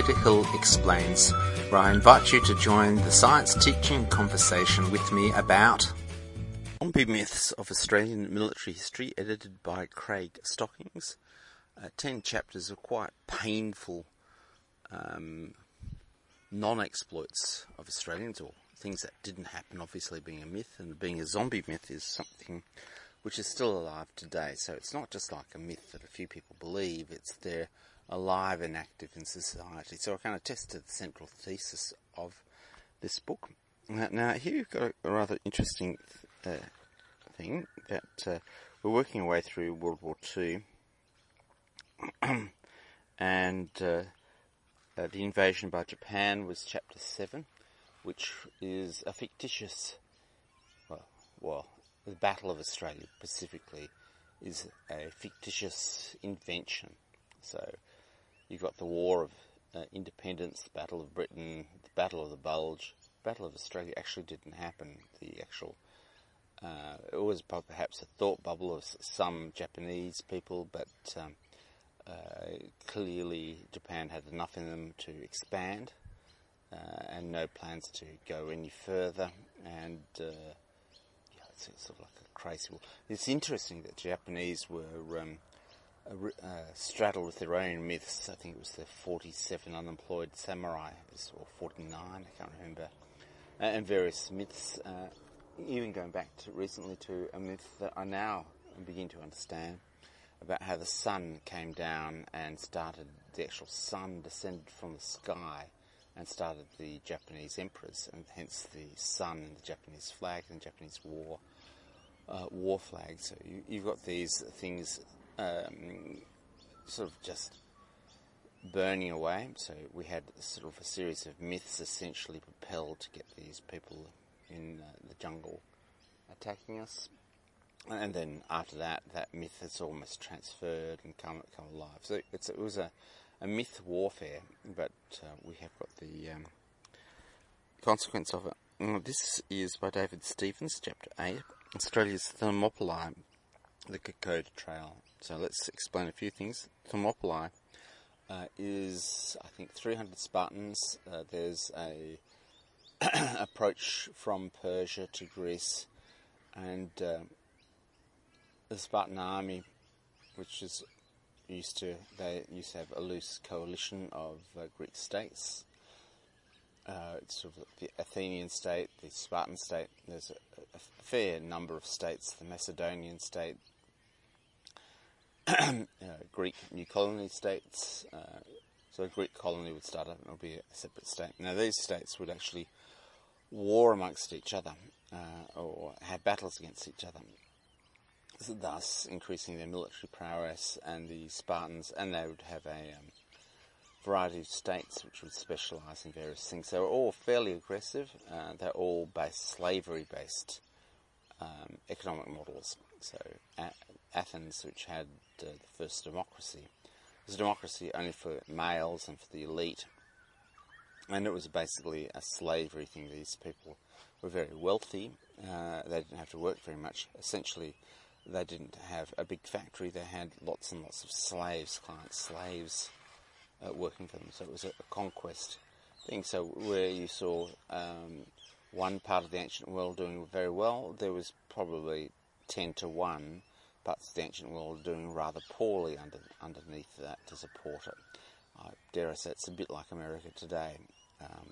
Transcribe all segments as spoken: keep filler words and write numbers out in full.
Doctor Hill Explains, where I invite you to join the science teaching conversation with me about Zombie Myths of Australian Military History, edited by Craig Stockings. Uh, ten chapters of quite painful um, non-exploits of Australians, or things that didn't happen, obviously being a myth, and being a zombie myth is something which is still alive today. So it's not just like a myth that a few people believe, it's they're alive and active in society. So I kind of tested the central thesis of this book. Now, now here you've got a, a rather interesting uh, thing, that uh, we're working our way through World War Two, and uh, uh, the invasion by Japan was chapter seven, which is a fictitious, well, well, the Battle of Australia specifically is a fictitious invention. So you've got the War of uh, Independence, the Battle of Britain, the Battle of the Bulge. The Battle of Australia actually didn't happen. The actual, uh, it was perhaps a thought bubble of some Japanese people, but um, uh, clearly Japan had enough in them to expand, uh, and no plans to go any further, and uh, yeah, it's, it's sort of like a crazy war. It's interesting that Japanese were um, Uh, straddled with their own myths. I think it was the forty-seven unemployed samurai, or forty-nine, I can't remember, uh, and various myths, uh, even going back to recently to a myth that I now begin to understand, about how the sun came down and started, the actual sun descended from the sky and started the Japanese emperors, and hence the sun and the Japanese flag and the Japanese war, uh, war flag. So you, you've got these things Um, sort of just burning away. So we had sort of a series of myths essentially propelled to get these people in uh, the jungle attacking us, and then after that, that myth has almost transferred and come come alive. So it's, it was a, a myth warfare, but uh, we have got the um, consequence of it. Now, this is by David Stevens, chapter eight, Australia's Thermopylae, the Kokoda Trail. So let's explain a few things. Thermopylae uh, is, I think, three hundred Spartans. Uh, there's a approach from Persia to Greece, and uh, the Spartan army, which is used to, they used to have a loose coalition of uh, Greek states. Uh, it's sort of the Athenian state, the Spartan state. There's a, a fair number of states, the Macedonian state, Uh, Greek new colony states. Uh, so a Greek colony would start up and it would be a separate state. Now these states would actually war amongst each other, uh, or have battles against each other, so thus increasing their military prowess. And the Spartans, and they would have a um, variety of states which would specialise in various things. They were all fairly aggressive. Uh, they're all based slavery-based um, economic models. So uh, Athens, which had uh, the first democracy, it was a democracy only for males and for the elite, and it was basically a slavery thing. These people were very wealthy, uh, they didn't have to work very much. Essentially, they didn't have a big factory, they had lots and lots of slaves, client slaves, uh, working for them. So it was a, a conquest thing. So where you saw um, one part of the ancient world doing very well, there was probably ten to one parts of the ancient world doing rather poorly under, underneath that to support it. I dare I say it's a bit like America today, um,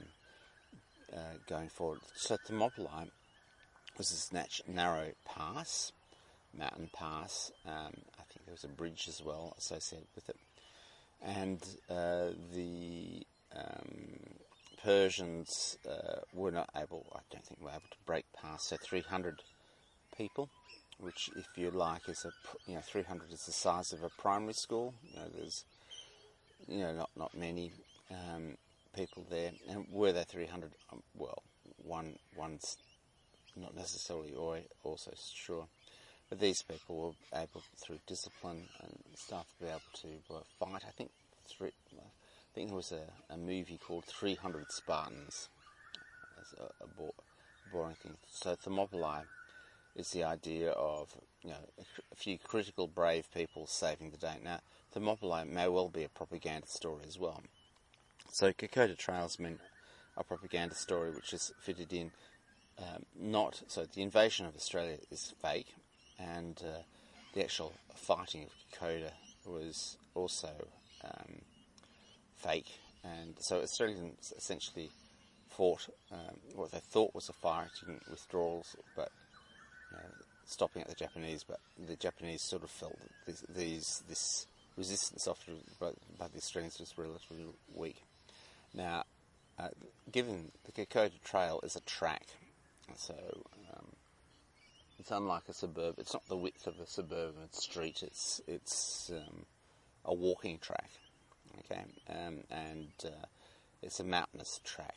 uh, going forward. So Thermopylae was this nat- narrow pass, mountain pass. Um, I think there was a bridge as well associated with it. And uh, the um, Persians uh, were not able, I don't think were able to break past, so three hundred people, which, if you like, is a, you know, three hundred is the size of a primary school. You know, there's, you know, not not many um, people there. And were there three hundred? Um, well, one one's not necessarily also sure. But these people were able, through discipline and stuff, to be able to uh, fight. I think three. I think there was a, a movie called three hundred Spartans. That's a, a bo- boring thing. So Thermopylae is the idea of, you know, a few critical, brave people saving the day. Now, Thermopylae may well be a propaganda story as well. So Kokoda Trail's meant a propaganda story which is fitted in um, not... So the invasion of Australia is fake, and uh, the actual fighting of Kokoda was also um, fake. And so Australians essentially fought um, what they thought was a fighting withdrawals, but you know, stopping at the Japanese. But the Japanese sort of felt that this, these, this resistance offered by, by the Australians was relatively weak. Now, uh, given the Kokoda Trail is a track, so um, it's unlike a suburb. It's not the width of a suburban street. It's it's um, a walking track, okay, um, and uh, it's a mountainous track.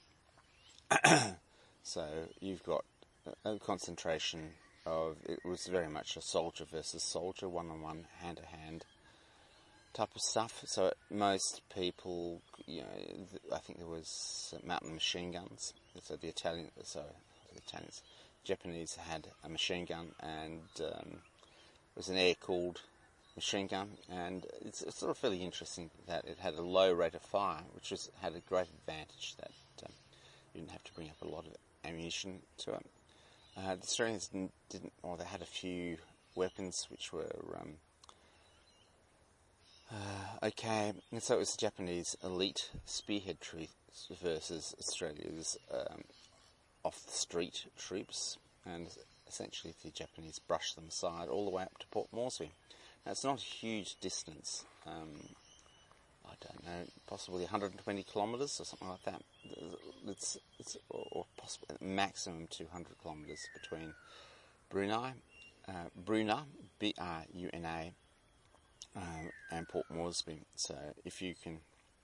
So you've got a, a concentration of, it was very much a soldier versus soldier, one-on-one, hand-to-hand type of stuff. So most people, you know, th- I think there was mountain machine guns. So the Italian, so the Italians, Japanese had a machine gun, and um, it was an air-cooled machine gun, and it's, it's sort of fairly interesting that it had a low rate of fire, which was, had a great advantage that um, you didn't have to bring up a lot of ammunition to it. Uh, the Australians didn't, didn't, or they had a few weapons which were um, uh, okay, and so it was the Japanese elite spearhead troops versus Australia's um, off-the-street troops, and essentially the Japanese brushed them aside all the way up to Port Moresby. Now, it's not a huge distance, um, I don't know, possibly one hundred twenty kilometres or something like that. It's, it's or, or possibly maximum two hundred kilometres between Brunei, uh, Bruna, B R U N A, uh, and Port Moresby. So if you can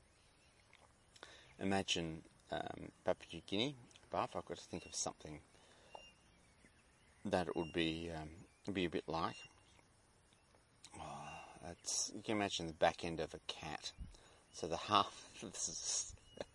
imagine um, Papua New Guinea above, I've got to think of something that it would be um, be a bit like. Oh, it's, you can imagine the back end of a cat. So the half, this is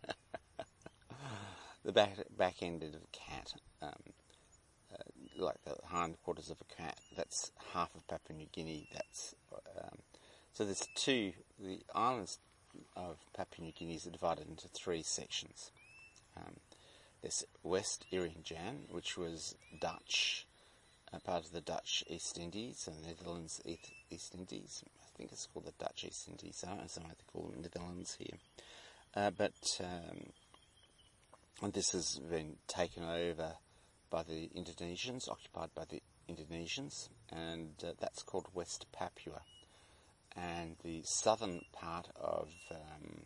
the back back end of a cat, um, uh, like the hindquarters of a cat. That's half of Papua New Guinea. That's um, so there's two. The islands of Papua New Guinea are divided into three sections. Um, there's West Irian, which was Dutch, uh, part of the Dutch East Indies and Netherlands East Indies. I think it's called the Dutch East Indies, I don't know they call them Netherlands here. Uh, but um, and this has been taken over by the Indonesians, occupied by the Indonesians, and uh, that's called West Papua. And the southern part of um,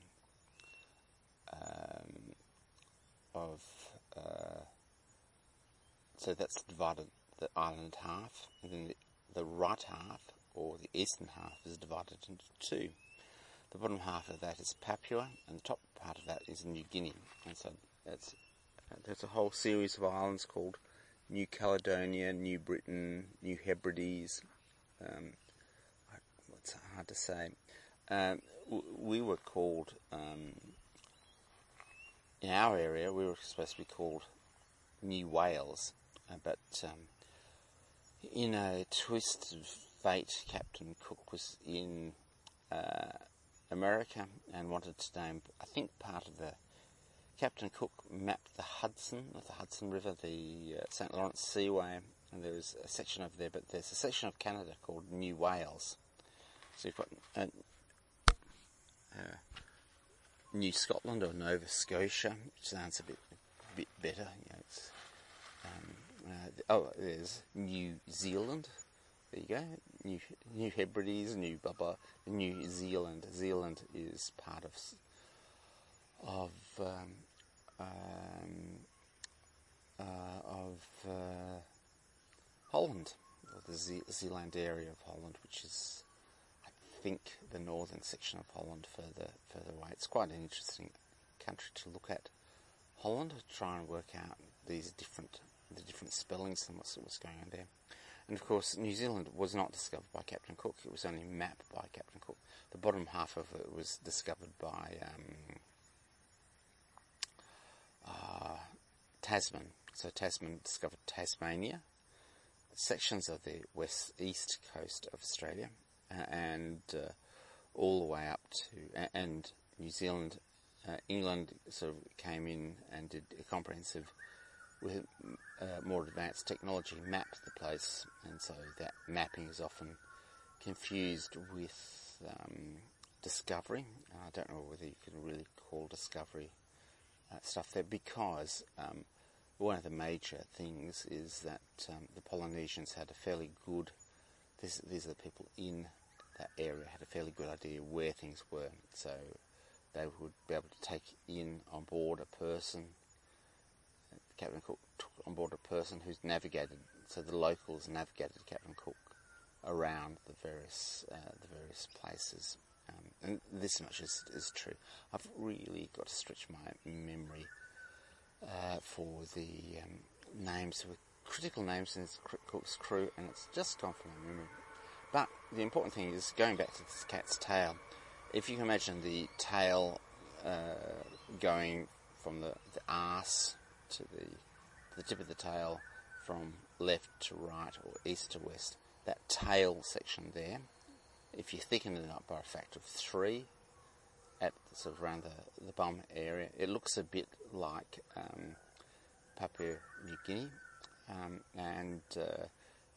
um, of uh, so that's divided the island half, and then the, the right half, or the eastern half, is divided into two. The bottom half of that is Papua, and the top part of that is New Guinea. And so that's, there's a whole series of islands called New Caledonia, New Britain, New Hebrides. Um, what's hard to say? Um, we were called, um, in our area, we were supposed to be called New Wales, uh, but um, in a twist of fate, Captain Cook was in uh, America and wanted to name, I think part of the, Captain Cook mapped the Hudson, the Hudson River, the uh, Saint Lawrence Seaway, and there was a section over there, but there's a section of Canada called New Wales. So you've got uh, uh, New Scotland or Nova Scotia, which sounds a bit, a bit better. You know, it's, um, uh, oh, there's New Zealand. There you go. New New Hebrides, New blah blah. New Zealand. Zealand is part of of um, um, uh, of uh, Holland, or the Ze- Zeeland area of Holland, which is, I think, the northern section of Holland further further away. It's quite an interesting country to look at. Holland, try and work out these different the different spellings and what's what's going on there. And of course, New Zealand was not discovered by Captain Cook. It was only mapped by Captain Cook. The bottom half of it was discovered by um, uh, Tasman. So Tasman discovered Tasmania, sections of the west east coast of Australia, uh, and uh, all the way up to, uh, and New Zealand uh, England sort of came in and did a comprehensive, with uh, more advanced technology, mapped the place, and so that mapping is often confused with um, discovery. I don't know whether you can really call discovery uh, stuff there, because um, one of the major things is that um, the Polynesians had a fairly good, this, these are the people in that area, had a fairly good idea where things were, so they would be able to take in on board a person. Captain Cook took on board a person who's navigated, so the locals navigated Captain Cook around the various uh, the various places, um, and this much is, is true. I've really got to stretch my memory uh, for the um, names, with critical names in Cook's crew, and it's just gone from my memory. But the important thing is, going back to this cat's tail, if you can imagine the tail uh, going from the, the arse to the, the tip of the tail, from left to right or east to west, that tail section there, if you thicken it up by a factor of three at sort of around the, the bum area, it looks a bit like um, Papua New Guinea, um, and uh,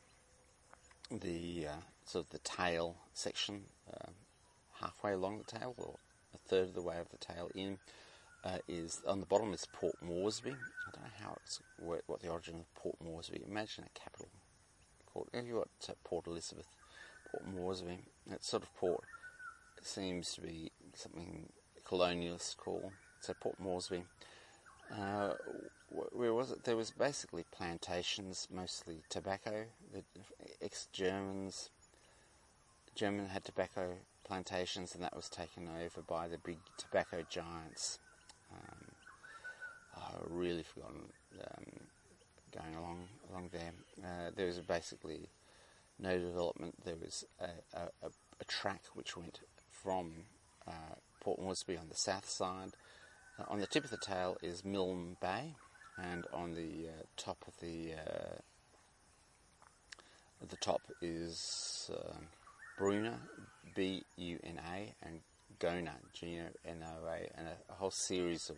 the uh, sort of the tail section, uh, halfway along the tail, or a third of the way of the tail in, uh, is on the bottom is Port Moresby. I don't know how it's what the origin of Port Moresby. Imagine a capital called. Have you got uh, Port Elizabeth, Port Moresby? That sort of port seems to be something colonialists call. So Port Moresby. Uh, where was it? There was basically plantations, mostly tobacco. The ex-Germans, German had tobacco plantations, and that was taken over by the big tobacco giants. Um, I've really forgotten um, going along along there. Uh, there was basically no development. There was a, a, a track which went from uh, Port Moresby on the south side. Uh, on the tip of the tail is Milne Bay, and on the uh, top of the uh, at the top is uh, Bruna, B U N A, and Gona, G O N O A, and a, a whole series of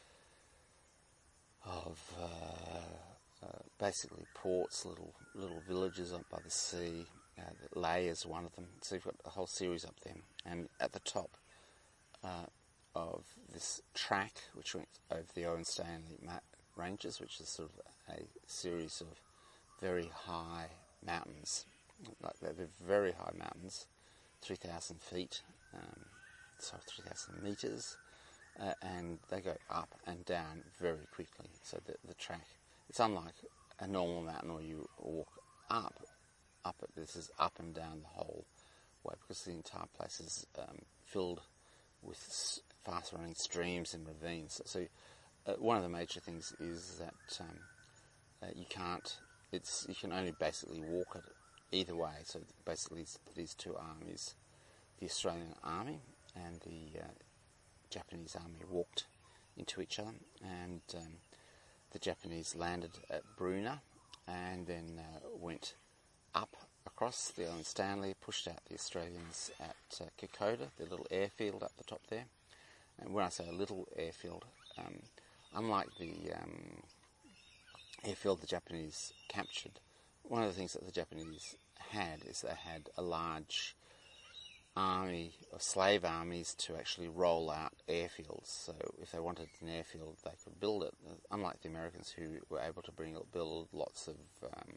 of uh, uh, basically ports, little little villages up by the sea. Uh, Lae is one of them. So you've got a whole series up there, and at the top uh, of this track, which went over the Owen Stanley Ranges, which is sort of a series of very high mountains, like they're very high mountains, three thousand feet, um, sorry, three thousand metres, uh, and they go up and down very quickly. So the, the track, it's unlike a normal mountain where you walk up, up it, this is up and down the whole way, because the entire place is um, filled with fast running streams and ravines. So uh, one of the major things is that um, uh, you can't, it's you can only basically walk it either way. So basically these two armies, the Australian Army and the uh, Japanese Army, walked into each other, and um, the Japanese landed at Bruna and then uh, went up across the Owen Stanley, pushed out the Australians at uh, Kokoda, the little airfield up the top there. And when I say a little airfield, um, unlike the um, airfield the Japanese captured, one of the things that the Japanese had is they had a large army of slave armies to actually roll out airfields. So if they wanted an airfield, they could build it. Unlike the Americans, who were able to bring build lots of um,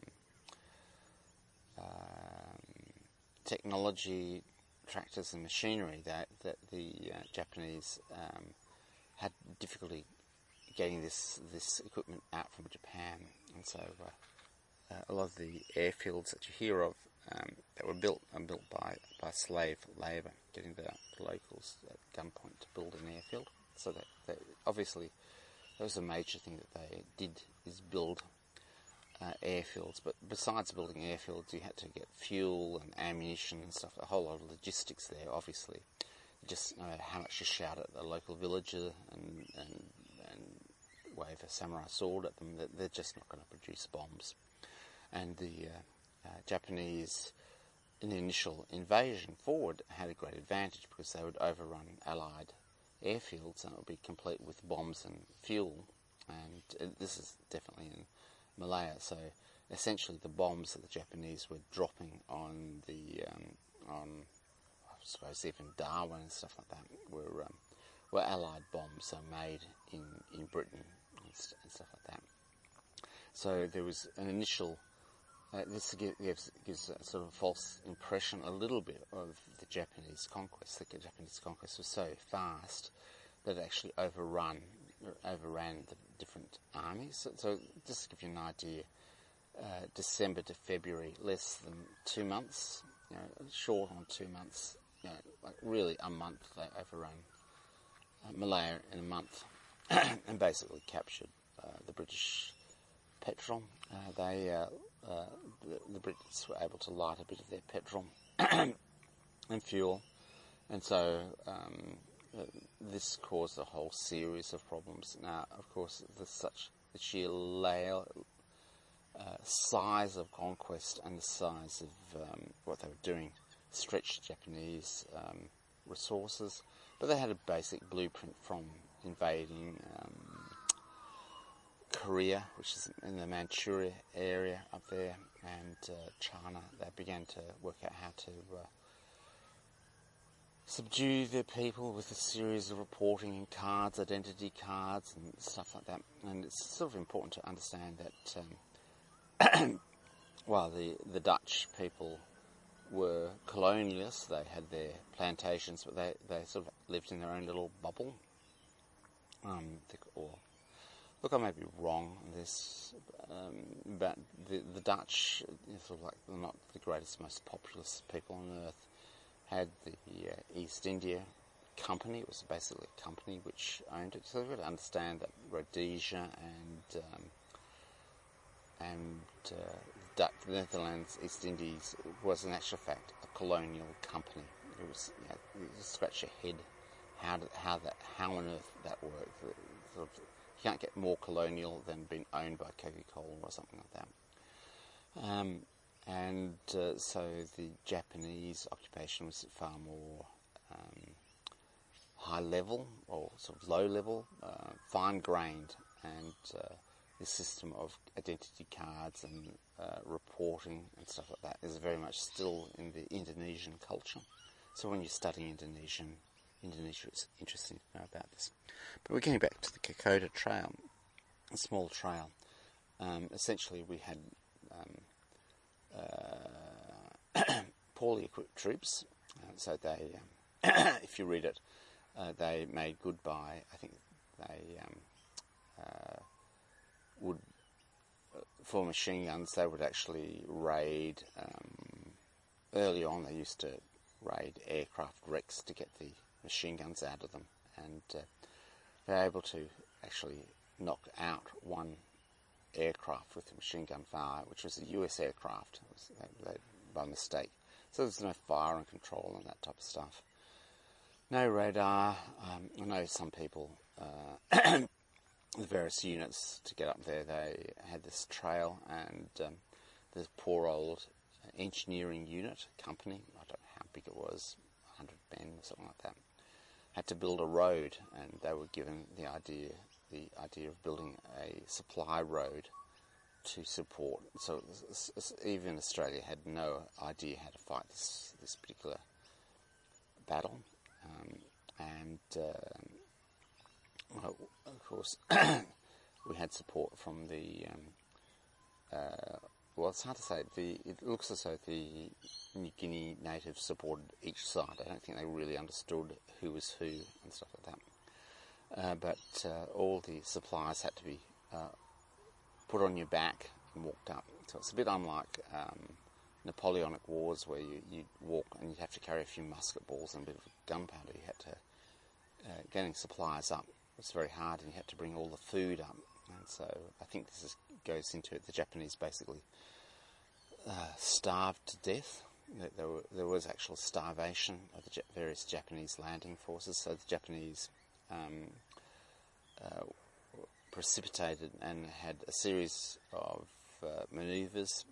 um, technology, tractors and machinery, that that the uh, Japanese um, had difficulty getting this this equipment out from Japan, and so uh, uh, a lot of the airfields that you hear of um, that were built are built by by slave labour, getting the, the locals at gunpoint to build an airfield. So that, that obviously that was a major thing that they did, is build Uh, airfields. But besides building airfields, you had to get fuel and ammunition and stuff, a whole lot of logistics there, obviously. Just no matter how much you shout at the local villager and, and, and wave a samurai sword at them, they're just not going to produce bombs. And the uh, uh, Japanese, in the initial invasion forward, had a great advantage because they would overrun Allied airfields, and it would be complete with bombs and fuel. And uh, this is definitely in Malaya. So essentially, the bombs that the Japanese were dropping on the um, on, I suppose, even Darwin and stuff like that were um, were Allied bombs, so made in in Britain and, st- and stuff like that. So there was an initial. Uh, this gives, gives a sort of false impression a little bit of the Japanese conquest. The Japanese conquest was so fast that it actually overrun, overran the different armies. So, so just to give you an idea, uh, December to February, less than two months, you know, short on two months, you know, like really a month, they overrun uh, Malaya in a month and basically captured uh, the British petrol. Uh, they uh, Uh, the, the Brits were able to light a bit of their petrol and fuel, and so um, uh, this caused a whole series of problems. Now, of course, the such the sheer layer, uh, size of conquest and the size of um, what they were doing stretched Japanese um, resources, but they had a basic blueprint from invading Um, Korea, which is in the Manchuria area up there, and uh, China. They began to work out how to uh, subdue their people with a series of reporting cards, identity cards, and stuff like that. And it's sort of important to understand that um, while the, the Dutch people were colonialists, they had their plantations, but they, they sort of lived in their own little bubble. Um, or Look, I may be wrong on this, um, but the, the Dutch, you know, sort of like they're not the greatest, most populous people on earth, had the uh, East India Company. It was basically a company which owned it. So we've got to understand that Rhodesia and um, and uh, Dutch, the Netherlands, East Indies was in actual fact a colonial company. It was, you know, you just scratch your head how did, how that how on earth that worked. Sort of, you can't get more colonial than being owned by Coca-Cola or something like that. Um, and uh, so the Japanese occupation was far more um, high level or sort of low level, uh, fine-grained, and uh, this system of identity cards and uh, reporting and stuff like that is very much still in the Indonesian culture. So when you study Indonesian, Indonesia, it's interesting to know about this. But we're getting back to the Kokoda Trail, a small trail. Um, essentially, we had um, uh, poorly equipped troops, uh, so they, um, if you read it, uh, they made good by, I think they um, uh, would, uh, for machine guns, they would actually raid, um, early on they used to raid aircraft wrecks to get the machine guns out of them, and uh, they're able to actually knock out one aircraft with a machine gun fire, which was a U S aircraft. It was, they, they, by mistake. So there's no fire and control and that type of stuff. No radar. Um, I know some people, uh, the various units to get up there, they had this trail, and um, this poor old engineering unit company, I don't know how big it was, one hundred men or something like that, had to build a road, and they were given the idea the idea of building a supply road to support. So even Australia had no idea how to fight this this particular battle, um, and uh, well, of course we had support from the. Um, uh, well, it's hard to say. The it looks as though the New Guinea natives supported each side. I don't think they really understood who was who and stuff like that. Uh, but uh, all the supplies had to be uh, put on your back and walked up. So it's a bit unlike um, Napoleonic Wars, where you you walk and you'd have to carry a few musket balls and a bit of gunpowder. You had to uh, getting supplies up was very hard, and you had to bring all the food up. And so I think this is, goes into it. The Japanese basically uh, starved to death. There, were, there was actual starvation of the various Japanese landing forces. So the Japanese um, uh, precipitated and had a series of uh, manoeuvres.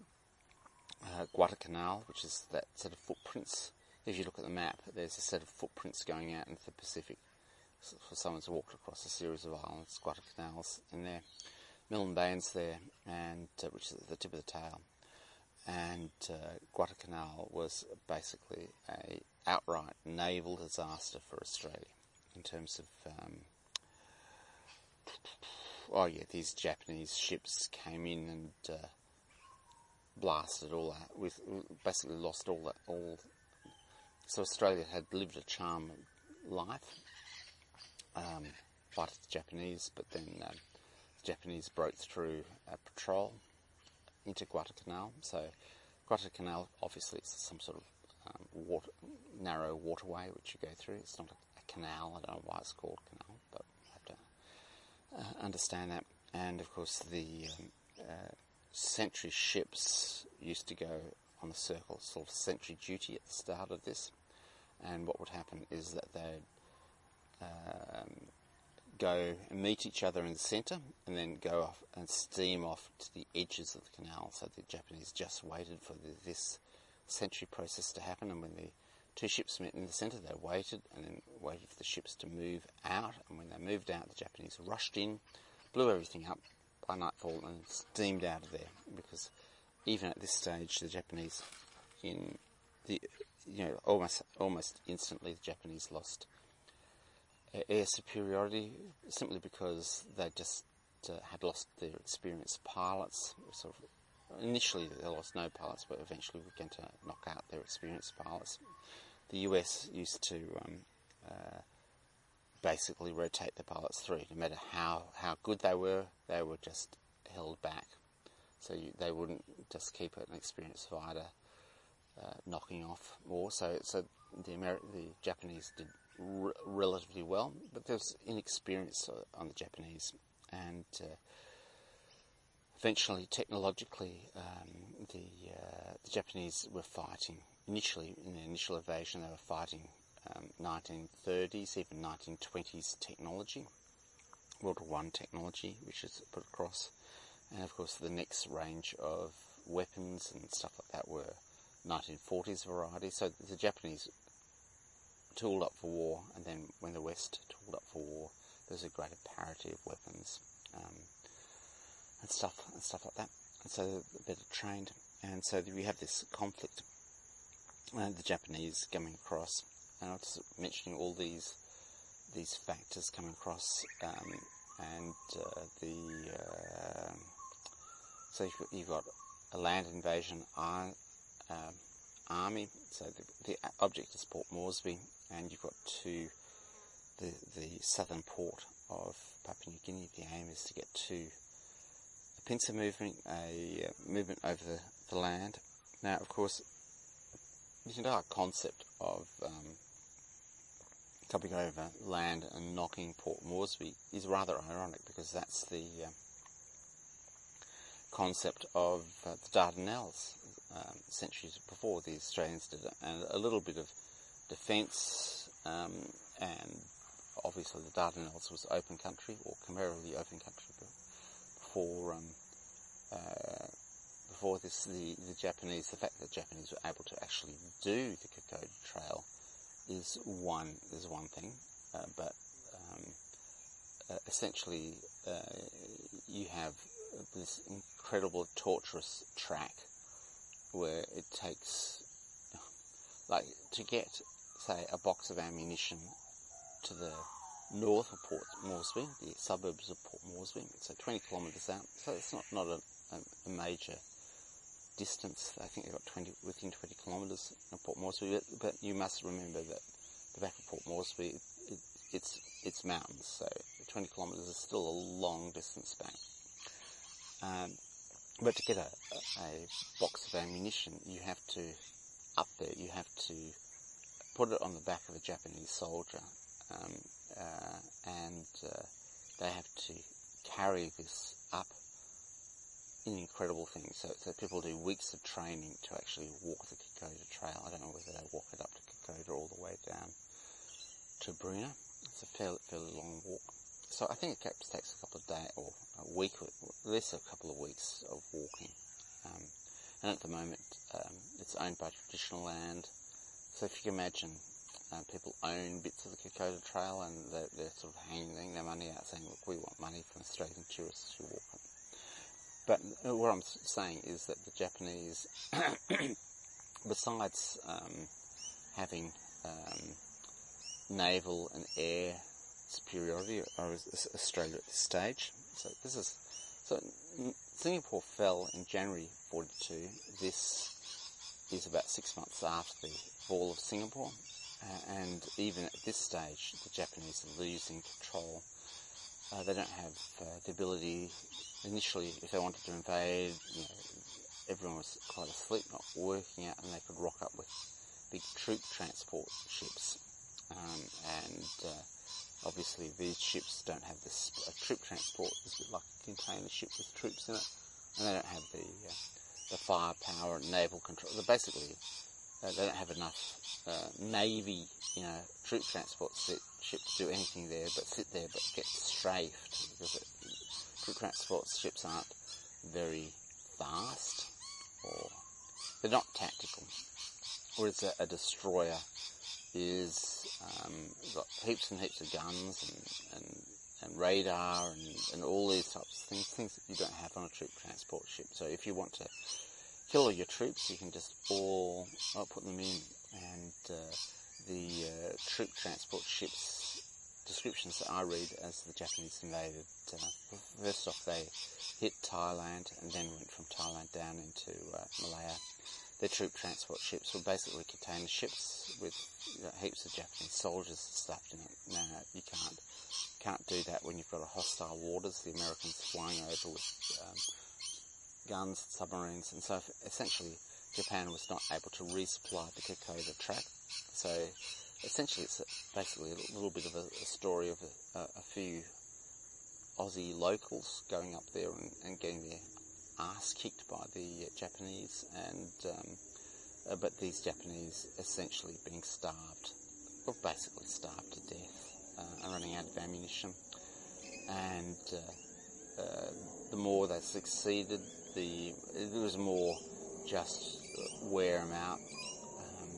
Uh, Guadalcanal, which is that set of footprints. If you look at the map, there's a set of footprints going out into the Pacific for someone to walk across a series of islands, Guadalcanals in there, Milne Bay's there, and uh, which is at the tip of the tail. And uh, Guadalcanal was basically a outright naval disaster for Australia in terms of, um, oh yeah, these Japanese ships came in and uh, blasted all that, with basically lost all that, all. So Australia had lived a charmed life, um, fighting the Japanese, but then uh, the Japanese broke through a patrol into Guadalcanal. So Guadalcanal, obviously, it's some sort of um, water, narrow waterway which you go through. It's not a, a canal. I don't know why it's called canal, but I have to uh, understand that. And of course, the um, uh, sentry ships used to go on the circle, sort of sentry duty at the start of this. And what would happen is that they'd um, go and meet each other in the centre and then go off and steam off to the edges of the canal. So the Japanese just waited for the, this sentry process to happen, and when the two ships met in the centre, they waited and then waited for the ships to move out, and when they moved out, the Japanese rushed in, blew everything up by nightfall and steamed out of there, because even at this stage the Japanese, in the you know almost almost instantly the Japanese lost air superiority, simply because they just uh, had lost their experienced pilots. Sort of, initially they lost no pilots, but eventually we began to knock out their experienced pilots. The U S used to um, uh, basically rotate the pilots through. No matter how, how good they were, they were just held back. So you, they wouldn't just keep an experienced fighter uh, knocking off more. So, so the Ameri- the Japanese did r- relatively well, but there's inexperience on the Japanese, and uh, eventually, technologically, um, the uh, the Japanese were fighting. Initially, in the initial invasion, they were fighting um, nineteen thirties, even nineteen twenties technology, World War One technology, which is put across. And of course, the next range of weapons and stuff like that were nineteen forties variety. So the Japanese tooled up for war, and then when the West tooled up for war, there's a greater parity of weapons um, and stuff and stuff like that. And so they're better trained, and so we have this conflict. And the Japanese coming across, and I was just mentioning all these these factors coming across, um, and uh, the uh, so you've got, you've got a land invasion ar- um, army. So the, the object is Port Moresby, and you've got to the the southern port of Papua New Guinea. The aim is to get to a pincer movement, a uh, movement over the, the land. Now, of course, the entire concept of um, coming over land and knocking Port Moresby is rather ironic, because that's the uh, concept of uh, the Dardanelles um, centuries before the Australians did it, and a little bit of defence, um, and obviously the Dardanelles was open country, or comparatively open country before um, uh, before this. The, the Japanese, the fact that the Japanese were able to actually do the Kokoda Trail is one is one thing, uh, but um, uh, essentially uh, you have this incredible torturous track where it takes, like, to get, say, a box of ammunition to the north of Port Moresby, the suburbs of Port Moresby, so twenty kilometres out, so it's not, not a, a major distance. I think they've got twenty, within twenty kilometres of Port Moresby, but, but you must remember that the back of Port Moresby, it, it, it's, it's mountains, so twenty kilometres is still a long distance back. Um, but to get a, a box of ammunition, you have to, up there, you have to put it on the back of a Japanese soldier, um, uh, and uh, they have to carry this up in incredible things. So, so people do weeks of training to actually walk the Kokoda Trail. I don't know whether they walk it up to Kokoda all the way down to Bruna. It's a fairly, fairly long walk. So I think it takes a couple of days, or a week, or at least a couple of weeks of walking. Um, and at the moment, um, it's owned by traditional land. So if you can imagine uh, people own bits of the Kokoda Trail, and they're, they're sort of hanging their money out saying, look, we want money from Australian tourists who walk it. But uh, what I'm saying is that the Japanese, besides um, having um, naval and air superiority over Australia at this stage, so this is so Singapore fell in January forty-two. This is about six months after the fall of Singapore, uh, and even at this stage, the Japanese are losing control. Uh, they don't have uh, the ability. Initially, if they wanted to invade, you know, everyone was quite asleep, not working out, and they could rock up with big troop transport ships. Um, and uh, obviously, these ships don't have this uh, troop transport. It's a bit like a container ship with troops in it, and they don't have the uh, the firepower and naval control. They're basically, uh, they don't have enough uh, navy, you know, troop transport ship to do anything there, but sit there, but get strafed because it, troop transport ships aren't very fast, or they're not tactical. Whereas a, a destroyer is um, got heaps and heaps of guns and and, and radar and, and all these types of things, things that you don't have on a troop transport ship. So if you want to kill all your troops, you can just all oh, put them in. And uh, the uh, troop transport ships descriptions that I read as the Japanese invaded, uh, first off they hit Thailand and then went from Thailand down into uh, Malaya. Their troop transport ships were basically container ships with, you know, heaps of Japanese soldiers stuffed in it. Now, you can't can't do that when you've got a hostile waters, the Americans flying over with um, guns, submarines, and so essentially Japan was not able to resupply the Kokoda track. So essentially it's basically a little bit of a, a story of a, a, a few Aussie locals going up there and, and getting their ass kicked by the uh, Japanese, and um, uh, but these Japanese essentially being starved, or basically starved to death, uh, and running out of ammunition. And uh, uh, the more they succeeded, the it was more just wear them out, um,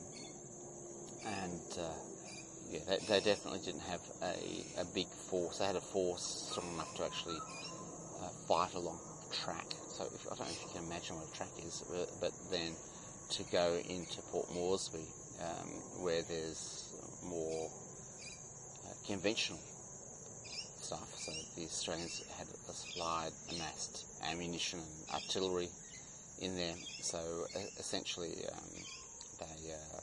and uh, yeah, they, they definitely didn't have a, a big force. They had a force strong enough to actually uh, fight along the track. So if, I don't know if you can imagine what a track is, but then to go into Port Moresby, um, where there's more uh, conventional stuff. So the Australians had supplied, amassed ammunition and artillery in there. So uh, essentially, um, they uh,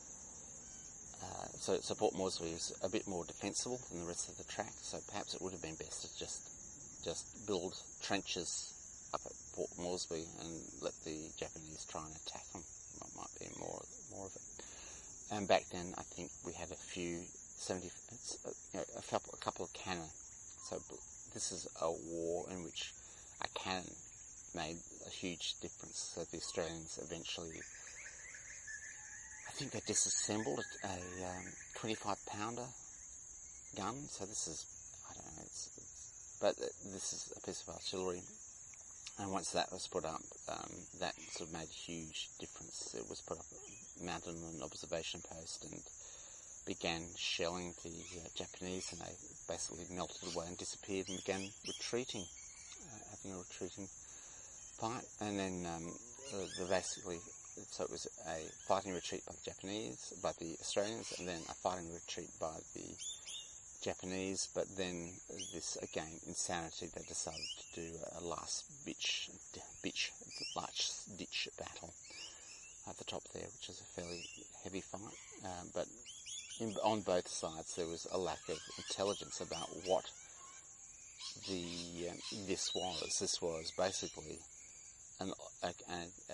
uh, so, so Port Moresby was a bit more defensible than the rest of the track. So perhaps it would have been best to just just build trenches up at Port Moresby and let the Japanese try and attack them. That might be more more of it. And back then, I think we had a few seventy, uh, you know, a couple a couple of cannon. So this is a war in which a cannon made a huge difference. So the Australians eventually, I think they disassembled a, a um, twenty-five pounder gun. So this is, I don't know, it's, it's, but this is a piece of artillery. And once that was put up, um, that sort of made a huge difference. It was put up, mounted on an observation post, and began shelling the uh, Japanese, and they basically melted away and disappeared and began retreating, uh, having a retreating fight. And then um, uh, the basically, so it was a fighting retreat by the Japanese, by the Australians, and then a fighting retreat by the Japanese. But then this, again, insanity, they decided to do a last bitch, bitch, last ditch battle at the top there, which is a fairly heavy fight. Um, but in, on both sides, there was a lack of intelligence about what the um, this was. This was basically an a, a,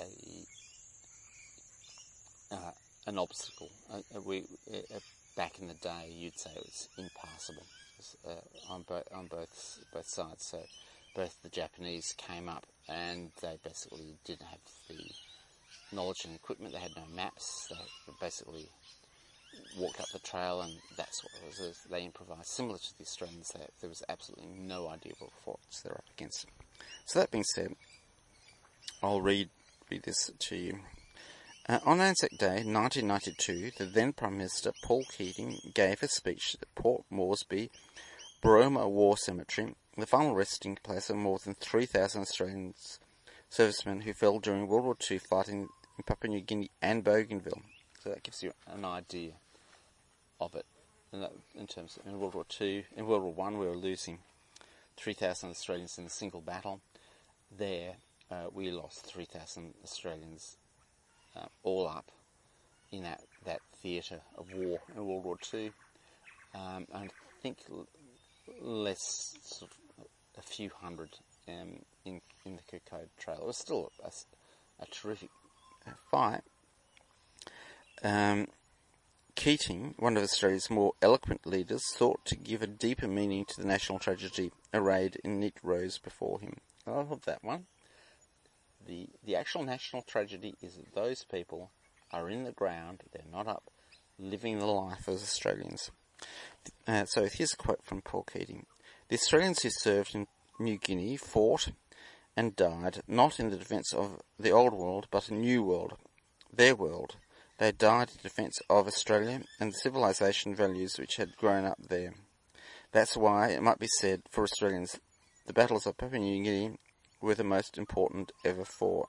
a uh, an obstacle. Uh, we uh, back in the day, you'd say it was impassable uh, on both on both both sides. So both the Japanese came up, and they basically didn't have the knowledge and equipment. They had no maps. They basically walked up the trail, and that's what it was. They improvised, similar to the Australians. They, there was absolutely no idea what force they're up against. So that being said, I'll read read this to you. Uh, on Anzac Day, nineteen ninety-two, the then Prime Minister, Paul Keating, gave a speech at Port Moresby, Boroma War Cemetery, the final resting place of more than three thousand Australian servicemen who fell during World War Two fighting in Papua New Guinea and Bougainville. So that gives you an idea of it. In, that, in terms of, in World War Two, in World War One, we were losing three thousand Australians in a single battle. There, uh, we lost three thousand Australians uh, all up in that, that theatre of war in World War Two. Um, and I think l- less, sort of a few hundred um, in, in the Kokoda Trail. It was still a, a terrific fight. Um, Keating, one of Australia's more eloquent leaders, sought to give a deeper meaning to the national tragedy arrayed in neat rows before him. I love that one. The the actual national tragedy is that those people are in the ground, they're not up, living the life as Australians. Uh, so here's a quote from Paul Keating. The Australians who served in New Guinea fought and died not in the defence of the old world, but a new world, their world. They died in defence of Australia and the civilisation values which had grown up there. That's why it might be said for Australians, the battles of Papua New Guinea were the most important ever fought.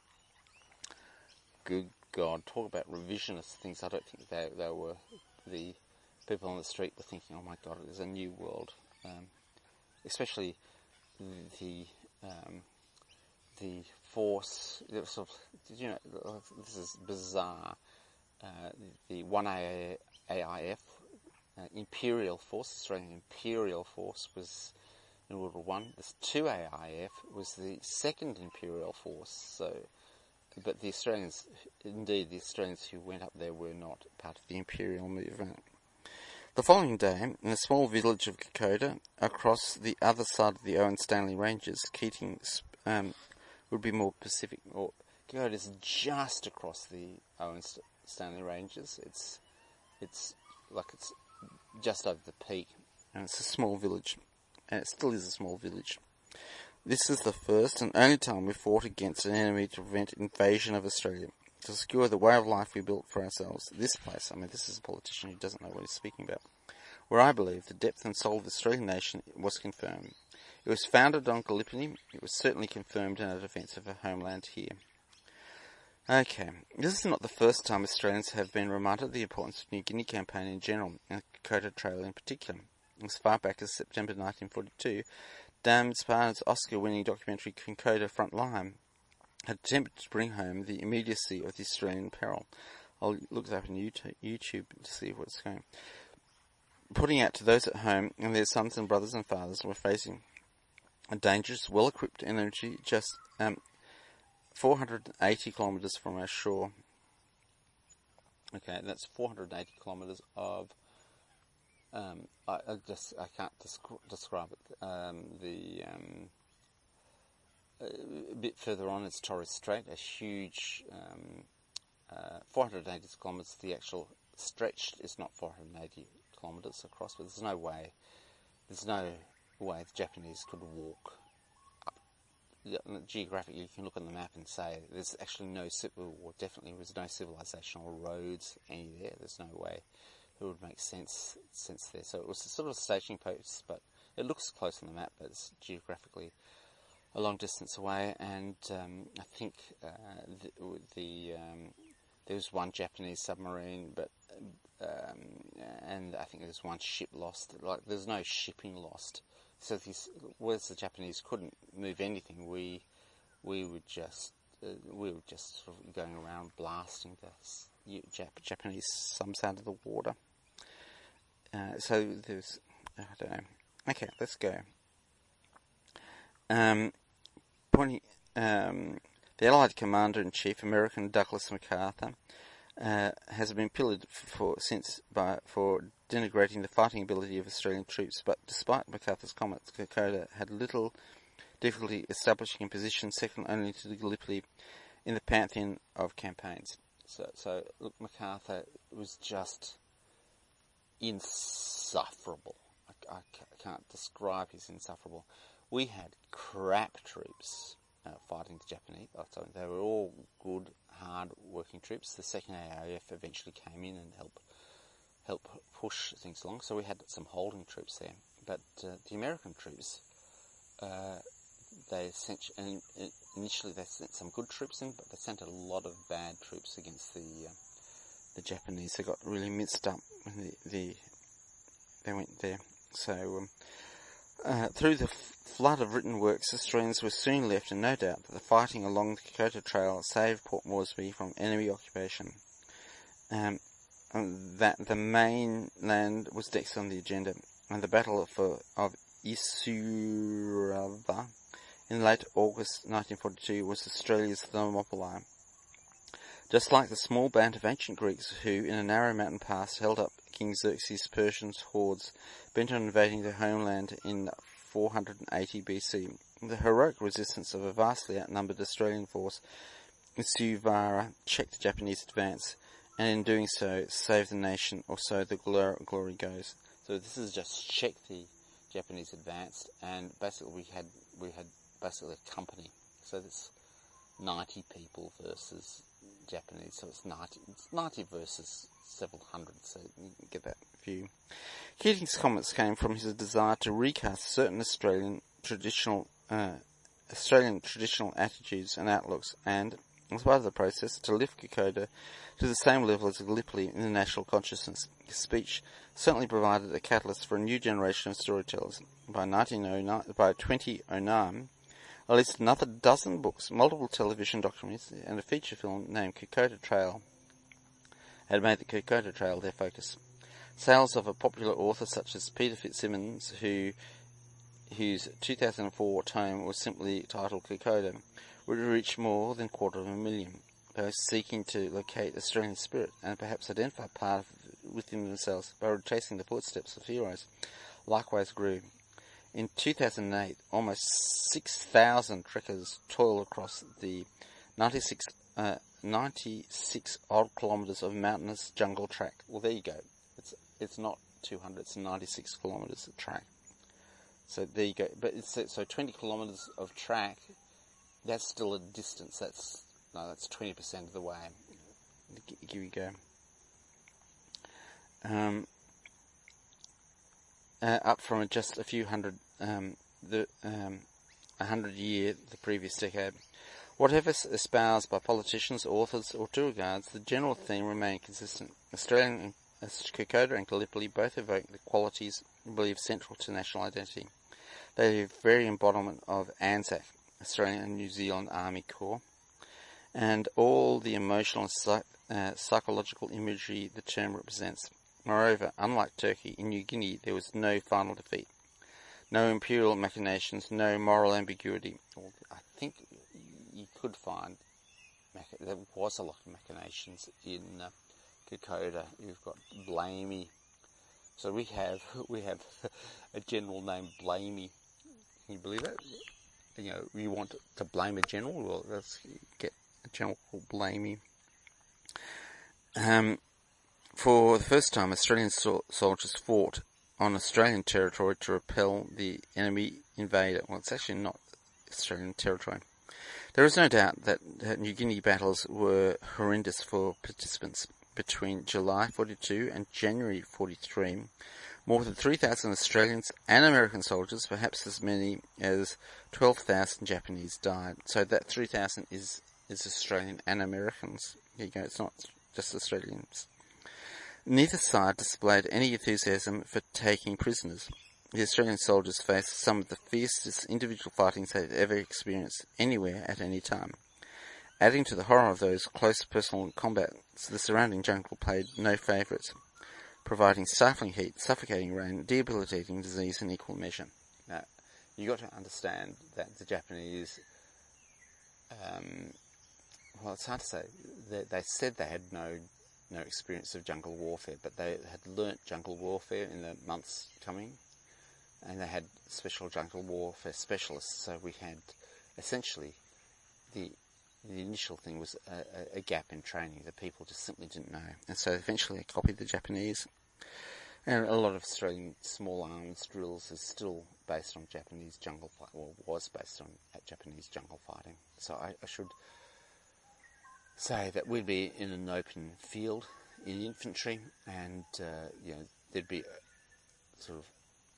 Good God, talk about revisionist things. I don't think they, they were, the people on the street were thinking, oh my God, there's a new world. Um, especially the um, the force, sort of, did you know, this is bizarre, uh, the one A I F, uh, Imperial Force, Australian Imperial Force was in World War One. This two A I F was the second Imperial Force, so, but the Australians, indeed the Australians who went up there were not part of the Imperial movement. The following day, in a small village of Kokoda, across the other side of the Owen Stanley Ranges, Keating um, would be more Pacific. Or Kokoda is just across the Owen St- Stanley Ranges. It's it's like it's just over the peak, and it's a small village, and it still is a small village. This is the first and only time we fought against an enemy to prevent invasion of Australia, to secure the way of life we built for ourselves. This place, I mean, this is a politician who doesn't know what he's speaking about, where I believe the depth and soul of the Australian nation was confirmed. It was founded on Gallipoli. It was certainly confirmed in our defence of our homeland here. Okay, this is not the first time Australians have been reminded of the importance of the New Guinea campaign in general, and the Kokoda Trail in particular. As far back as September nineteen forty-two, Dan Spartan's Oscar-winning documentary Kokoda Frontline had attempted to bring home the immediacy of the Australian peril. I'll look that up on YouTube to see what's going. Putting out to those at home and their sons and brothers and fathers were facing a dangerous, well-equipped enemy just um, four hundred eighty kilometres from our shore. Okay, that's four hundred eighty kilometres of. Um, I, I just I can't descri- describe it. Um, the um, a bit further on is Torres Strait, a huge um, uh, four hundred eighty kilometres. The actual stretch is not four hundred eighty kilometres across, but there's no way. There's no way the Japanese could walk up. Geographically, you can look on the map and say there's actually no civil, or definitely there's no civilization or roads any there. There's no way it would make sense sense there. So it was a sort of a staging post, but it looks close on the map, but it's geographically a long distance away. And um, I think uh, the, the um, there was one Japanese submarine, but um, and I think there's one ship lost. Like there's no shipping lost. So these, whereas the Japanese couldn't move anything, we we would just uh, we were just sort of going around blasting the Jap- Japanese subs out of the water. Uh, so there's, I don't know. Okay, let's go. Um, pointing, um, the Allied Commander-in-Chief, American Douglas MacArthur, uh, has been pillaged for since by for denigrating the fighting ability of Australian troops. But despite MacArthur's comments, Kokoda had little difficulty establishing a position second only to the Gallipoli in the pantheon of campaigns. So, so look, MacArthur was just insufferable. I, I can't describe his insufferable. We had crap troops uh, fighting the Japanese. So they were all good, hard-working troops. The second A R F eventually came in and helped help push things along. So we had some holding troops there. But uh, the American troops, uh, they sent, and initially they sent some good troops in, but they sent a lot of bad troops against the uh, the Japanese. They got really mixed up when the, the they went there. So um, uh, through the f- flood of written works, Australians were soon left in no doubt that the fighting along the Kokoda Trail saved Port Moresby from enemy occupation. Um, that the mainland was next on the agenda, and the Battle of, uh, of Isurava in late August nineteen forty-two was Australia's Thermopylae. Just like the small band of ancient Greeks who, in a narrow mountain pass, held up King Xerxes' Persian hordes bent on invading their homeland in four hundred eighty B C, the heroic resistance of a vastly outnumbered Australian force in Suvara checked the Japanese advance, and in doing so saved the nation, or so the glor- glory goes. So this is just check the Japanese advance, and basically we had we had basically a company. So it's ninety people versus Japanese, so it's ninety, it's ninety versus several hundred, so you can get that view. Keating's comments came from his desire to recast certain Australian traditional uh, Australian traditional attitudes and outlooks, and, as part of the process, to lift Kokoda to the same level as Gallipoli in the national consciousness. His speech certainly provided a catalyst for a new generation of storytellers. By nineteen oh nine, by twenty oh nine, at least another dozen books, multiple television documentaries, and a feature film named Kokoda Trail had made the Kokoda Trail their focus. Sales of a popular author such as Peter Fitzsimmons, who whose two thousand four tome was simply titled Kokoda, would reach more than a quarter of a million. Those seeking to locate Australian spirit and perhaps identify part of it within themselves by retracing the footsteps of heroes likewise grew. In two thousand eight, almost six thousand trekkers toiled across the ninety-six, uh, ninety-six odd kilometres of mountainous jungle track. Well, there you go. It's it's not two hundred, it's ninety-six kilometres of track. So there you go. But it's so twenty kilometres of track, that's still a distance. That's no, that's twenty percent of the way. Here we go. Um, uh, up from just a few hundred, um, the um, a hundred year the previous decade. Whatever espoused by politicians, authors, or tour guides, the general theme remained consistent. Australian and Kokoda and Gallipoli both evoke the qualities believed central to national identity. They are the very embodiment of ANZAC, Australian and New Zealand Army Corps, and all the emotional and psych, uh, psychological imagery the term represents. Moreover, unlike Turkey, in New Guinea there was no final defeat, no imperial machinations, no moral ambiguity. I think you could find there was a lot of machinations in uh, Kokoda. You've got Blamey. So we have we have a general named Blamey. Can you believe that? You know, you want to blame a general? Well, let's get a general called Blamey. Um, for the first time, Australian so- soldiers fought on Australian territory to repel the enemy invader. Well, it's actually not Australian territory. There is no doubt that, that New Guinea battles were horrendous for participants. Between July forty-two and January forty-three, more than three thousand Australians and American soldiers, perhaps as many as twelve thousand Japanese, died. So that three thousand is, is Australian and Americans. Here you go, it's not just Australians. Neither side displayed any enthusiasm for taking prisoners. The Australian soldiers faced some of the fiercest individual fighting they've ever experienced anywhere at any time. Adding to the horror of those close personal combats, the surrounding jungle played no favourites, providing stifling heat, suffocating rain, debilitating disease in equal measure. Now, you got to understand that the Japanese, um, well, it's hard to say. They, they said they had no no experience of jungle warfare, but they had learnt jungle warfare in the months coming, and they had special jungle warfare specialists. So we had essentially the The initial thing was a, a gap in training that people just simply didn't know. And so eventually they copied the Japanese. And a lot of Australian small arms drills is still based on Japanese jungle fighting, or was based on Japanese jungle fighting. So I, I should say that we'd be in an open field in infantry, and uh, you know there'd be sort of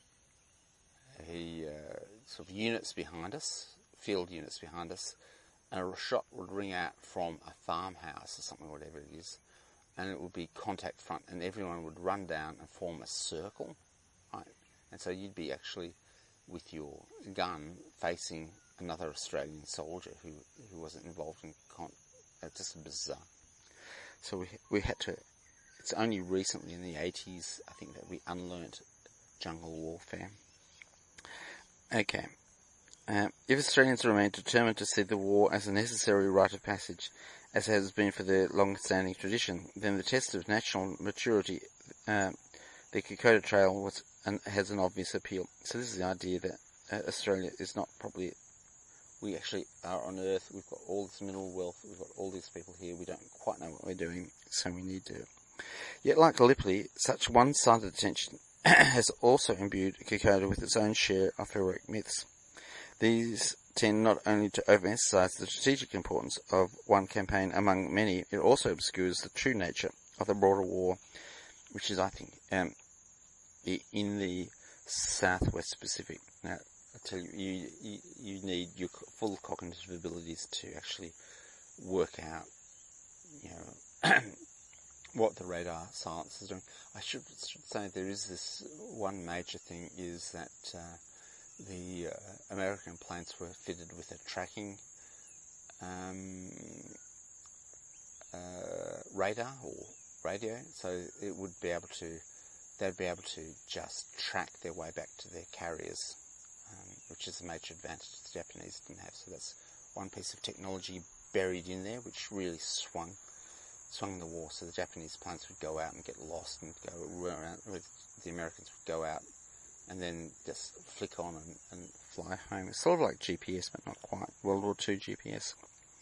a uh, sort of units behind us, field units behind us, and a shot would ring out from a farmhouse or something, whatever it is, and it would be contact front, and everyone would run down and form a circle, right? And so you'd be actually with your gun facing another Australian soldier who who wasn't involved in con- uh, just bizarre. So we we had to. It's only recently in the eighties, I think, that we unlearnt jungle warfare. Okay. Uh, if Australians remain determined to see the war as a necessary rite of passage, as has been for their long-standing tradition, then the test of national maturity, uh, the Kokoda Trail, was an, has an obvious appeal. So this is the idea that uh, Australia is not probably... We actually are on Earth, we've got all this mineral wealth, we've got all these people here, we don't quite know what we're doing, so we need to... Yet, like Gallipoli, such one-sided attention has also imbued Kokoda with its own share of heroic myths. These tend not only to overemphasize the strategic importance of one campaign among many, it also obscures the true nature of the broader war, which is, I think, um, in the Southwest Pacific. Now, I tell you, you, you, you need your full cognitive abilities to actually work out, you know, what the radar silence is doing. I should, should say there is this one major thing is that uh, the uh, American planes were fitted with a tracking um, uh, radar or radio, so it would be able to, they'd be able to just track their way back to their carriers, um, which is a major advantage the Japanese didn't have. So that's one piece of technology buried in there, which really swung swung the war. So the Japanese planes would go out and get lost and go around, the Americans would go out and then just flick on and, and fly home. It's sort of like G P S, but not quite. World War Two G P S.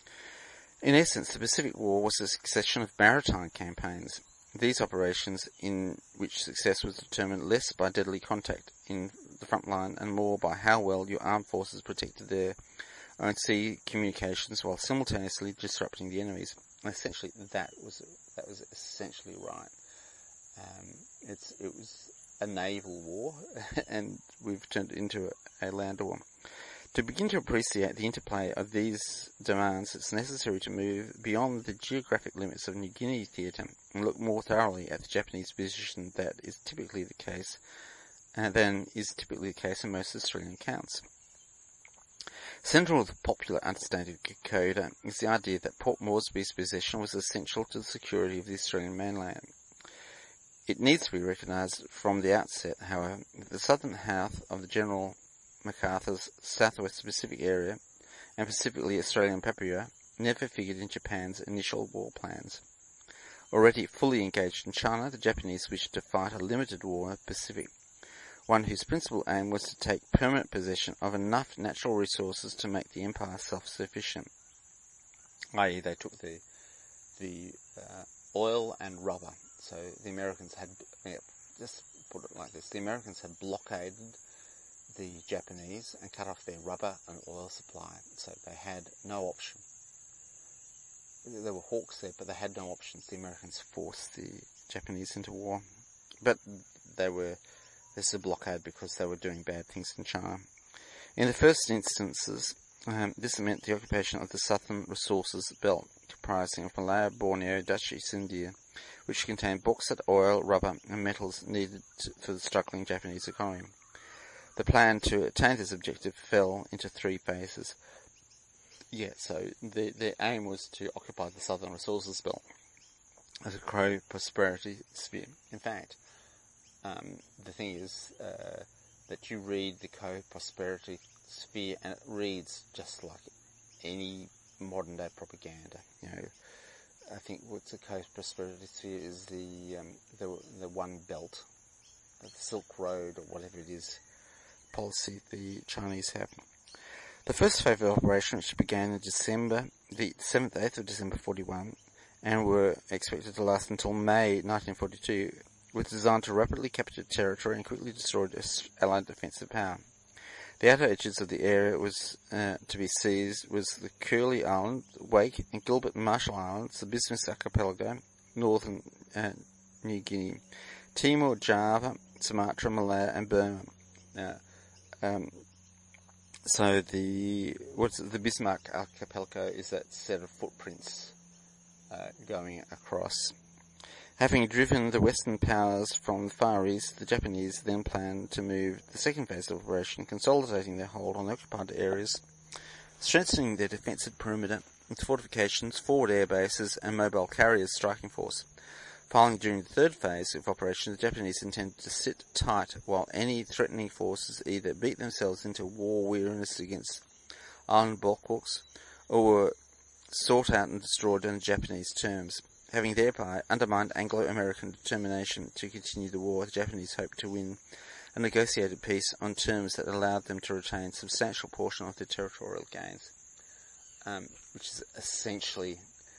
In essence, the Pacific War was a succession of maritime campaigns. These operations, in which success was determined less by deadly contact in the front line and more by how well your armed forces protected their own sea communications while simultaneously disrupting the enemy's. Essentially, that was that was essentially right. Um, it's it was a naval war, and we've turned it into a, a land war. To begin to appreciate the interplay of these demands, it's necessary to move beyond the geographic limits of New Guinea theatre and look more thoroughly at the Japanese position that is typically the case, uh, than is typically the case in most Australian accounts. Central to the popular understanding of Kokoda is the idea that Port Moresby's possession was essential to the security of the Australian mainland. It needs to be recognised from the outset, however, that the southern half of the General MacArthur's Southwest Pacific area, and specifically Australian Papua, never figured in Japan's initial war plans. Already fully engaged in China, the Japanese wished to fight a limited war in the Pacific, one whose principal aim was to take permanent possession of enough natural resources to make the empire self-sufficient. that is, they took the the uh, oil and rubber. So the Americans had, yeah, just put it like this, the Americans had blockaded the Japanese and cut off their rubber and oil supply. So they had no option. There were hawks there, but they had no options. The Americans forced the Japanese into war. But they were, this is a blockade because they were doing bad things in China. In the first instances, um, this meant the occupation of the southern resources belt, comprising of Malaya, Borneo, Dutch East India, which contained bauxite, oil, rubber, and metals needed to, for the struggling Japanese economy. The plan to attain this objective fell into three phases. Yeah, so the, the aim was to occupy the southern resources belt as a Crow prosperity sphere. In fact, um, the thing is uh, that you read the Crow prosperity sphere and it reads just like any modern day propaganda. You know, I think what's the Crow prosperity sphere is the um, the the one belt, the Silk Road or whatever it is policy the Chinese have. The first phase of operation, which began in December, the seventh to eighth of December forty-one, and were expected to last until May nineteen forty-two, was designed to rapidly capture territory and quickly destroy Allied defensive power. The outer edges of the area was uh, to be seized was the Curly Island, Wake and Gilbert and Marshall Islands, the Bismuth Archipelago, northern uh, New Guinea, Timor, Java, Sumatra, Malaya and Burma. Uh, um, so the what's the Bismarck Archipelago is that set of footprints uh, going across. Having driven the Western powers from the Far East, the Japanese then planned to move the second phase of operation, consolidating their hold on occupied areas, strengthening their defensive perimeter with fortifications, forward air bases, and mobile carriers striking force. Finally, during the third phase of operation, the Japanese intended to sit tight while any threatening forces either beat themselves into war weariness against island bulwarks or were sought out and destroyed on Japanese terms. Having thereby undermined Anglo-American determination to continue the war, the Japanese hoped to win a negotiated peace on terms that allowed them to retain a substantial portion of their territorial gains, um, which is essentially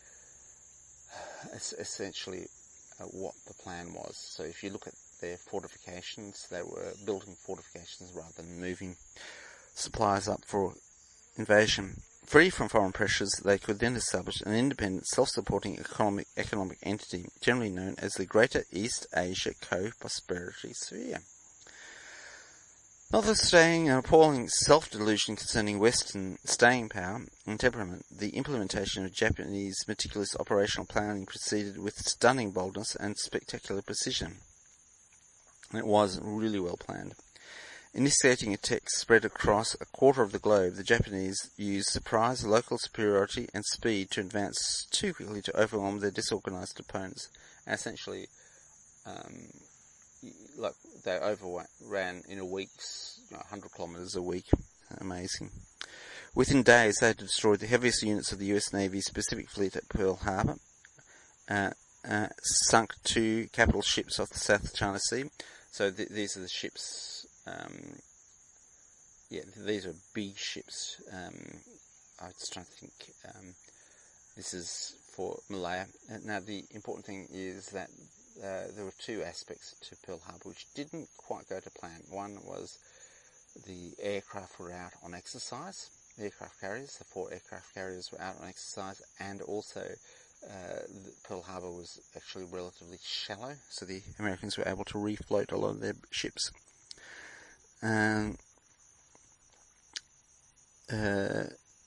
essentially uh, what the plan was. So if you look at their fortifications, they were building fortifications rather than moving supplies up for invasion. Free from foreign pressures, they could then establish an independent, self-supporting economic, economic entity, generally known as the Greater East Asia Co-Prosperity Sphere. Notwithstanding an appalling self-delusion concerning Western staying power and temperament, the implementation of Japanese meticulous operational planning proceeded with stunning boldness and spectacular precision. And it was really well planned. Initiating attacks spread across a quarter of the globe, the Japanese used surprise, local superiority and speed to advance too quickly to overwhelm their disorganized opponents. And essentially, um, like they overran in a week, you know, one hundred kilometers a week. Amazing. Within days, they had destroyed the heaviest units of the U S Navy's Pacific Fleet at Pearl Harbor, uh, uh, sunk two capital ships off the South China Sea. So th- these are the ships. Um, yeah, these are big ships. Um, I was trying to think. Um, this is for Malaya. Now, the important thing is that uh, there were two aspects to Pearl Harbor which didn't quite go to plan. One was the aircraft were out on exercise. The aircraft carriers, the four aircraft carriers were out on exercise, and also uh, Pearl Harbor was actually relatively shallow, so the Americans were able to refloat a lot of their ships. Um, uh,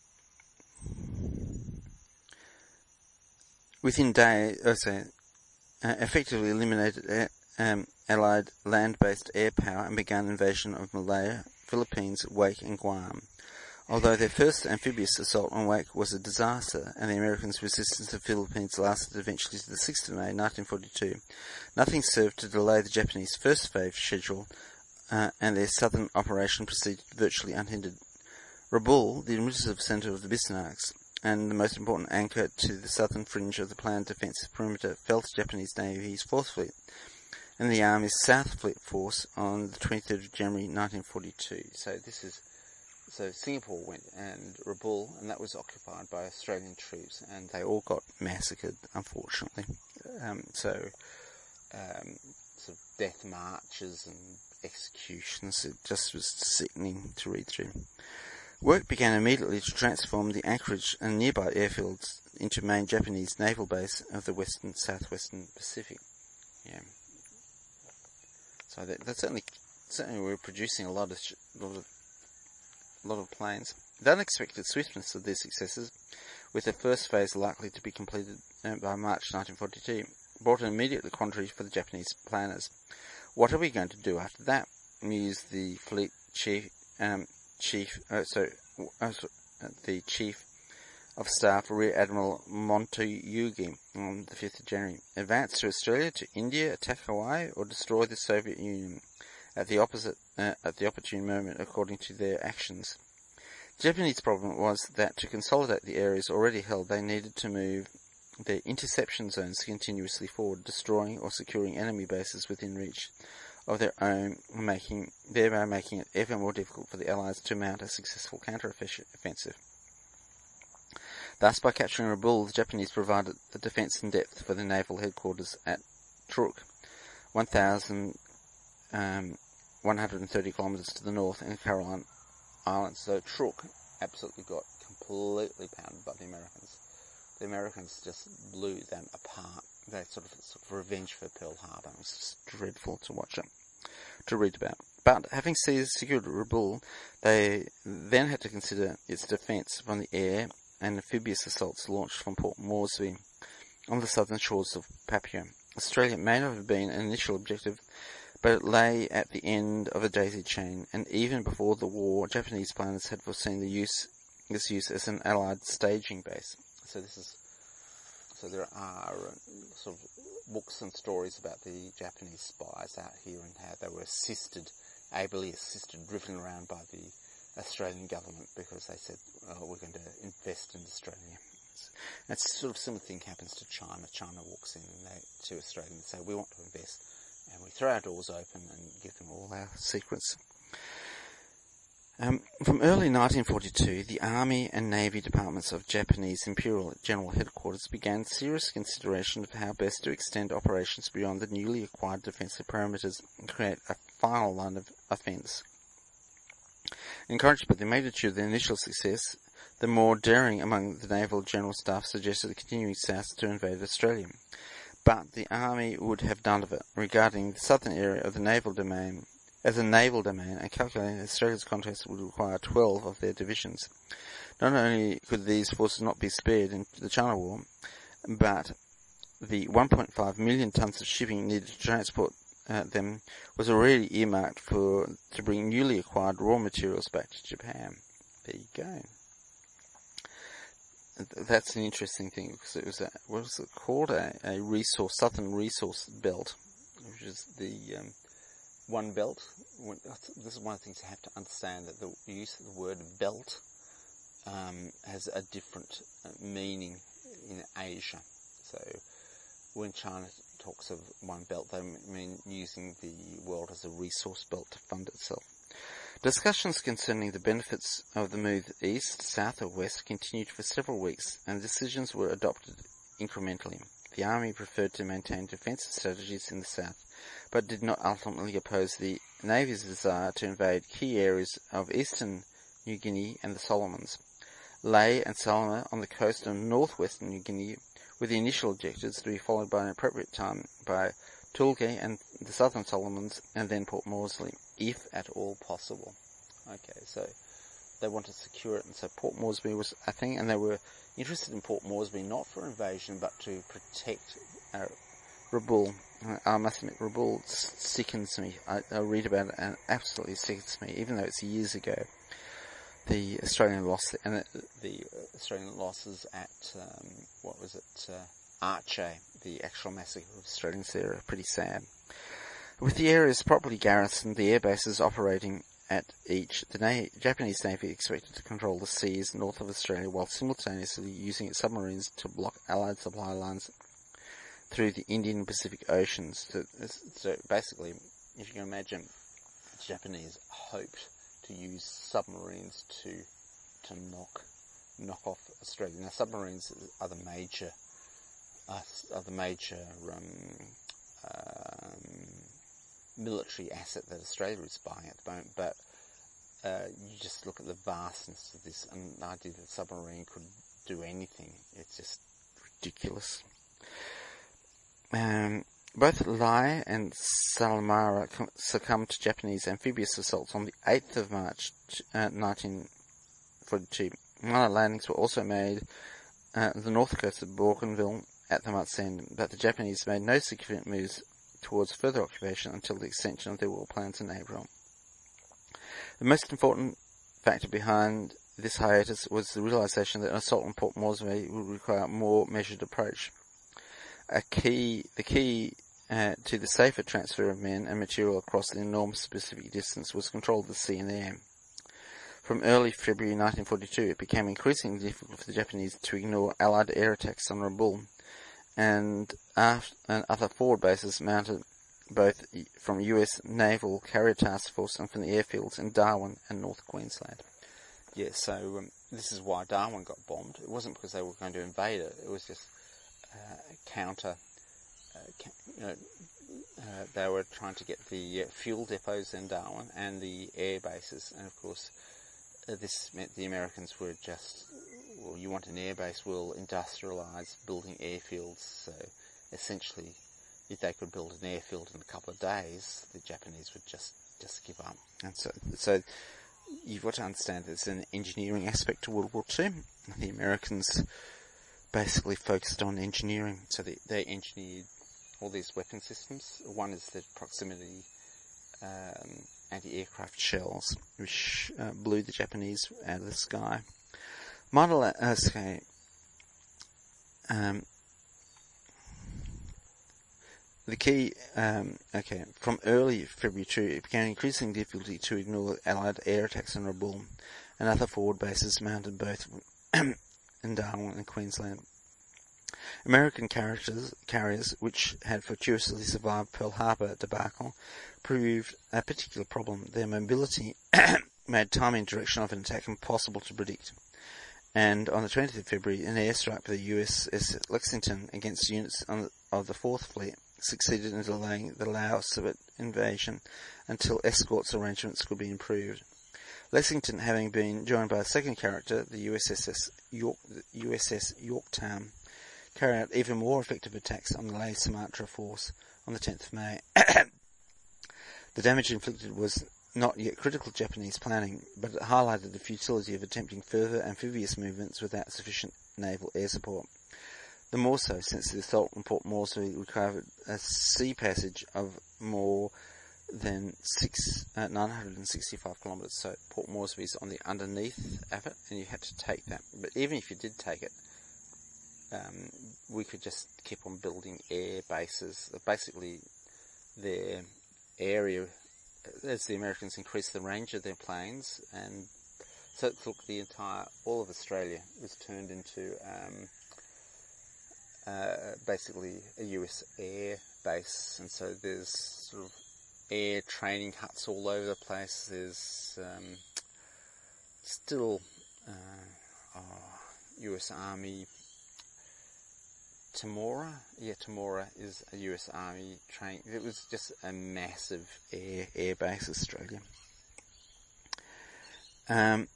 within days, oh, sorry, uh, effectively eliminated uh, um, Allied land-based air power and began invasion of Malaya, Philippines, Wake and Guam. Although their first amphibious assault on Wake was a disaster and the Americans' resistance to the Philippines lasted eventually to the sixth of May nineteen forty-two, nothing served to delay the Japanese first phase schedule, Uh, and their southern operation proceeded virtually unhindered. Rabaul, the administrative centre of the Bismarcks, and the most important anchor to the southern fringe of the planned defensive perimeter, fell to Japanese Navy's fourth Fleet and the Army's South Fleet Force on the twenty-third of January nineteen forty-two. So this is, so Singapore went and Rabaul, and that was occupied by Australian troops, and they all got massacred, unfortunately. Um, so, um, sort of death marches and executions. It just was sickening to read through. Work began immediately to transform the anchorage and nearby airfields into main Japanese naval base of the western southwestern Pacific. Yeah. So that, that's certainly certainly we're producing a lot of lot of lot of planes. The unexpected swiftness of these successes, with the first phase likely to be completed by March nineteen forty-two, brought an immediate quandary for the Japanese planners. What are we going to do after that? Mused the fleet chief, um, chief, uh, so, uh, the chief of staff, Rear Admiral Motoyugi, on the fifth of January. Advance to Australia, to India, attack Hawaii, or destroy the Soviet Union at the opposite, uh, at the opportune moment, according to their actions. The Japanese problem was that to consolidate the areas already held, they needed to move their interception zones continuously forward, destroying or securing enemy bases within reach of their own, making thereby making it ever more difficult for the Allies to mount a successful counter-offensive. Thus, by capturing Rabaul, the Japanese provided the defence in depth for the naval headquarters at Truk, one thousand one hundred thirty kilometres to the north in the Caroline Islands. So Truk absolutely got completely pounded by the Americans. The Americans just blew them apart. They sort of, sort of revenge for Pearl Harbor. It was just dreadful to watch it, to read about. But having seized, secured Rabaul, they then had to consider its defence from the air and amphibious assaults launched from Port Moresby on the southern shores of Papua. Australia may not have been an initial objective, but it lay at the end of a daisy chain, and even before the war, Japanese planners had foreseen the use, this use as an Allied staging base. So this is, so there are uh, sort of books and stories about the Japanese spies out here and how they were assisted, ably assisted, driven around by the Australian government because they said, oh, we're going to invest in Australia. And it's sort of similar thing happens to China. China walks in and they, to Australia and say, we want to invest, and we throw our doors open and give them all our secrets. Um, from early nineteen forty-two, the Army and Navy departments of Japanese Imperial General Headquarters began serious consideration of how best to extend operations beyond the newly acquired defensive parameters and create a final line of offence. Encouraged by the magnitude of the initial success, the more daring among the Naval General Staff suggested continuing south to invade Australia. But the Army would have none of it, regarding the southern area of the naval domain as a naval domain and calculating that Australia's contest would require twelve of their divisions. Not only could these forces not be spared in the China War, but the one point five million tonnes of shipping needed to transport uh, them was already earmarked for to bring newly acquired raw materials back to Japan. There you go. That's an interesting thing because it was a, what was it called? A, a resource, southern resource belt, which is the um, one belt. When, this is one of the things you have to understand, that the use of the word belt um, has a different uh, meaning in Asia. So when China talks of one belt, they mean using the world as a resource belt to fund itself. Discussions concerning the benefits of the move east, south or west continued for several weeks, and decisions were adopted incrementally. The Army preferred to maintain defensive strategies in the south, but did not ultimately oppose the Navy's desire to invade key areas of eastern New Guinea and the Solomons. Lae and Salama on the coast of northwestern New Guinea were the initial objectives, to be followed by an appropriate time by Tulge and the southern Solomons, and then Port Moresby, if at all possible. Okay, so they wanted to secure it, and so Port Moresby was a thing, and they were interested in Port Moresby not for invasion, but to protect uh, Rabaul. I must admit, Rabaul sickens me. I, I read about it, and it absolutely sickens me, even though it's years ago. The Australian loss, and the, the Australian losses at, um, what was it, uh, Aceh, the actual massacre of Australians there, are pretty sad. With the areas properly garrisoned, the air bases operating at each, the Na- Japanese Navy expected to control the seas north of Australia while simultaneously using its submarines to block Allied supply lines through the Indian and Pacific Oceans. So, so basically, if you can imagine, the Japanese hoped to use submarines to to knock knock off Australia. Now, submarines are the major are, are the major um, um, military asset that Australia is buying at the moment, but uh, you just look at the vastness of this, and the idea that a submarine could do anything, it's just ridiculous. Um, both Lae and Salamaua succumbed to Japanese amphibious assaults on the eighth of March uh, nineteen forty-two. Minor landings were also made uh, on the north coast of Bougainville at the month's end, but the Japanese made no significant moves towards further occupation until the extension of their war plans in April. The most important factor behind this hiatus was the realization that an assault on Port Moresby would require a more measured approach. A key, the key uh, to the safer transfer of men and material across the enormous Pacific distance was control of the sea and air. From early February nineteen forty-two, it became increasingly difficult for the Japanese to ignore Allied air attacks on Rabaul and, after, and other forward bases mounted both from U S Naval Carrier Task Force and from the airfields in Darwin and North Queensland. Yeah, so um, this is why Darwin got bombed. It wasn't because they were going to invade it. It was just uh, counter uh, you know, uh, they were trying to get the uh, fuel depots in Darwin and the air bases, and of course uh, this meant the Americans were just, well, you want an air base, we'll industrialise building airfields. So essentially, if they could build an airfield in a couple of days, the Japanese would just, just give up. And so, so you've got to understand there's an engineering aspect to World War Two. The Americans basically focused on engineering, so they, they engineered all these weapon systems. One is the proximity um, anti-aircraft shells, which uh, blew the Japanese out of the sky. Model, uh, okay, um, the key, um, okay, from early February two, it became increasingly difficult to ignore Allied air attacks on Rabaul and other forward bases mounted both in Darwin and Queensland. American carriers, carriers, which had fortuitously survived Pearl Harbor debacle, proved a particular problem. Their mobility made timing and direction of an attack impossible to predict. And on the twentieth of February, an airstrike by the U S S Lexington against units on the, of the Fourth Fleet succeeded in delaying the Laos invasion until escorts arrangements could be improved. Lexington, having been joined by a second character, the U S S York, U S S Yorktown, carried out even more effective attacks on the Lae Sumatra force on the tenth of May. The damage inflicted was not yet critical to Japanese planning, but it highlighted the futility of attempting further amphibious movements without sufficient naval air support. The more so since the assault on Port Moresby required a sea passage of more than six, uh, nine hundred sixty-five kilometres. So Port Moresby is on the underneath of it, and you had to take that. But even if you did take it, um, we could just keep on building air bases. Basically, their area, as the Americans increased the range of their planes, and so it took the entire, all of Australia was turned into um, uh, basically a U S air base, and so there's sort of air training huts all over the place. There's um, still uh, oh, U S Army Temora, yeah, Temora is a U S Army train. It was just a massive air air base, Australia. Um,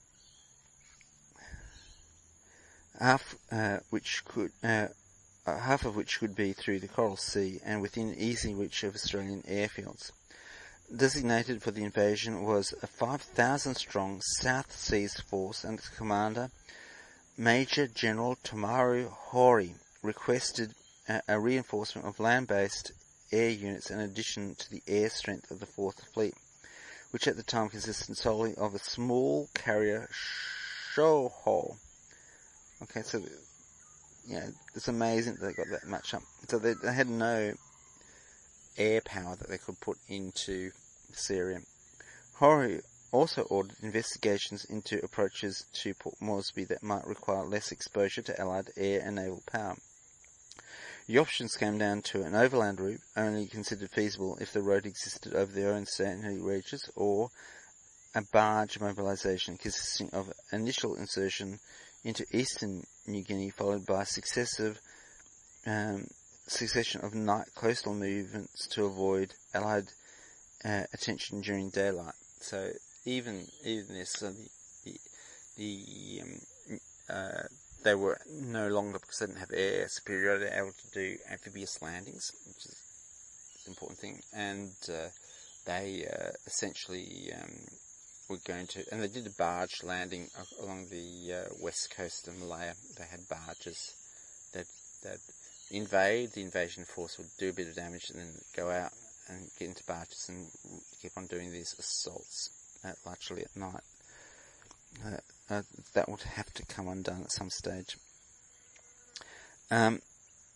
half uh, which could uh, uh, half of which could be through the Coral Sea and within easy reach of Australian airfields. Designated for the invasion was a five thousand strong South Seas force, and its commander, Major General Tomaru Hori, requested a, a reinforcement of land-based air units in addition to the air strength of the Fourth Fleet, which at the time consisted solely of a small carrier Shoho. Okay, so, you know, it's amazing that they got that much up. So they, they had no air power that they could put into Syria. Hori also ordered investigations into approaches to Port Moresby that might require less exposure to Allied air and naval power. The options came down to an overland route, only considered feasible if the road existed over their own sandy reaches, or a barge mobilisation consisting of initial insertion into eastern New Guinea, followed by successive um, succession of night coastal movements to avoid Allied uh, attention during daylight. So even even this, uh, the the, the um, uh, they were no longer, because they didn't have air superiority, able to do amphibious landings, which is an important thing. And uh, they uh, essentially um, were going to, and they did a barge landing along the uh, west coast of Malaya. They had barges that that invade. The invasion force would do a bit of damage and then go out and get into barges and keep on doing these assaults, uh, largely at night. Uh, uh, that would have to come undone at some stage. Um,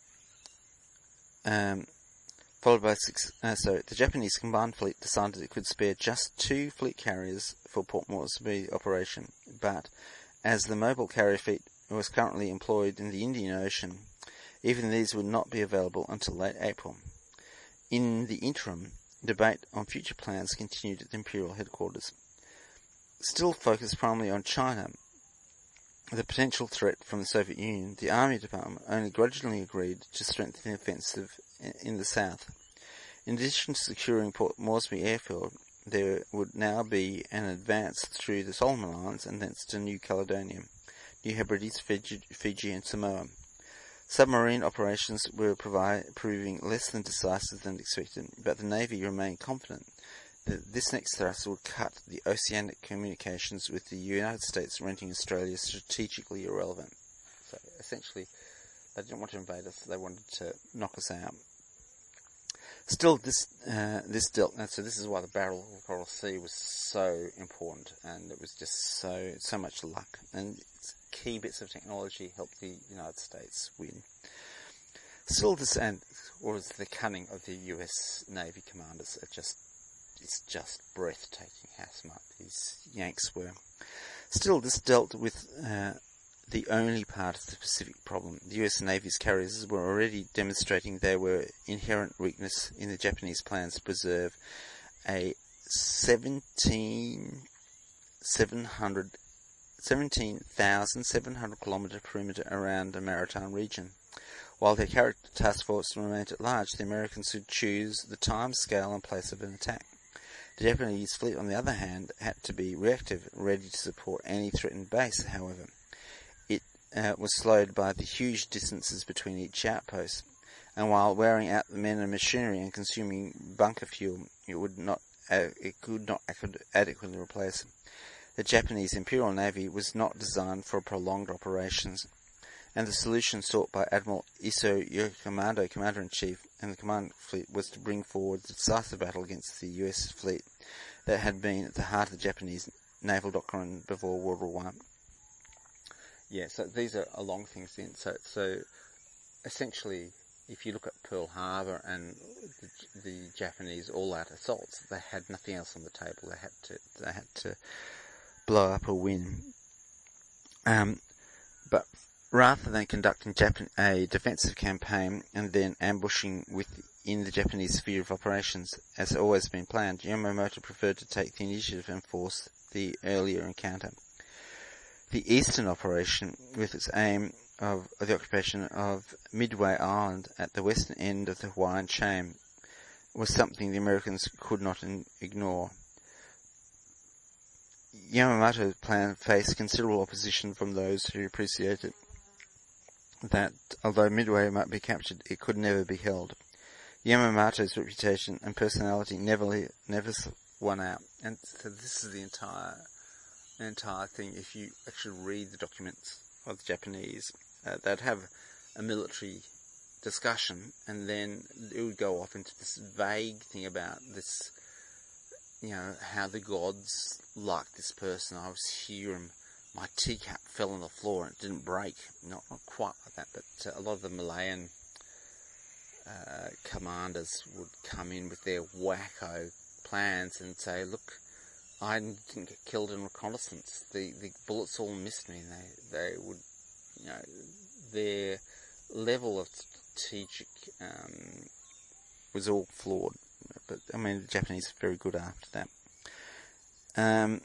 um, followed by six, uh, so the Japanese combined fleet decided it could spare just two fleet carriers for Port Moresby operation, but as the mobile carrier fleet was currently employed in the Indian Ocean, even these would not be available until late April. In the interim, debate on future plans continued at the Imperial headquarters. Still focused primarily on China, the potential threat from the Soviet Union, the Army Department only grudgingly agreed to strengthen the offensive in the south. In addition to securing Port Moresby airfield, there would now be an advance through the Solomon Islands and thence to New Caledonia, New Hebrides, Fiji, Fiji and Samoa. Submarine operations were provi- proving less than decisive than expected, but the Navy remained confident that this next thrust would cut the oceanic communications with the United States, rendering Australia strategically irrelevant. So essentially, they didn't want to invade us, they wanted to knock us out. Still, this uh, this dealt, and so this is why the Battle of Coral Sea was so important, and it was just so so much luck, and key bits of technology helped the United States win. Still, this and or the cunning of the U S Navy commanders are just it's just breathtaking how smart these Yanks were. Still, this dealt with uh, the only part of the Pacific problem. The U S Navy's carriers were already demonstrating there were inherent weakness in the Japanese plans to preserve a seventeen thousand seven hundred kilometre perimeter around the maritime region. While their carrier task force remained at large, the Americans would choose the time, scale and place of an attack. The Japanese fleet, on the other hand, had to be reactive, ready to support any threatened base. However, it uh, was slowed by the huge distances between each outpost, and while wearing out the men and machinery and consuming bunker fuel, it would not, uh, it could not adequately replace them. The Japanese Imperial Navy was not designed for prolonged operations, and the solution sought by Admiral Iso Yokoyama, Commander-in-Chief, and the command fleet was to bring forward the decisive battle against the U S fleet that had been at the heart of the Japanese naval doctrine before World War One. Yeah, so these are long things in. So, so essentially, if you look at Pearl Harbor and the, the Japanese all-out assaults, they had nothing else on the table. They had to, they had to blow up or win. Um, but rather than conducting Japan, a defensive campaign and then ambushing within the Japanese sphere of operations, as had always been planned, Yamamoto preferred to take the initiative and force the earlier encounter. The Eastern Operation, with its aim of, of the occupation of Midway Island at the western end of the Hawaiian chain, was something the Americans could not in, ignore. Yamamoto's plan faced considerable opposition from those who appreciated that, although Midway might be captured, it could never be held. Yamamoto's reputation and personality never never won out, and so this is the entire the entire thing. If you actually read the documents of the Japanese, uh, they'd have a military discussion, and then it would go off into this vague thing about this, you know, how the gods like this person. I was here and my teacup fell on the floor and it didn't break. Not, not quite like that, but uh, a lot of the Malayan uh, commanders would come in with their wacko plans and say, look, I didn't get killed in reconnaissance. The the bullets all missed me. And they, they would, you know, their level of strategic um, was all flawed. But, I mean, the Japanese are very good after that. Um,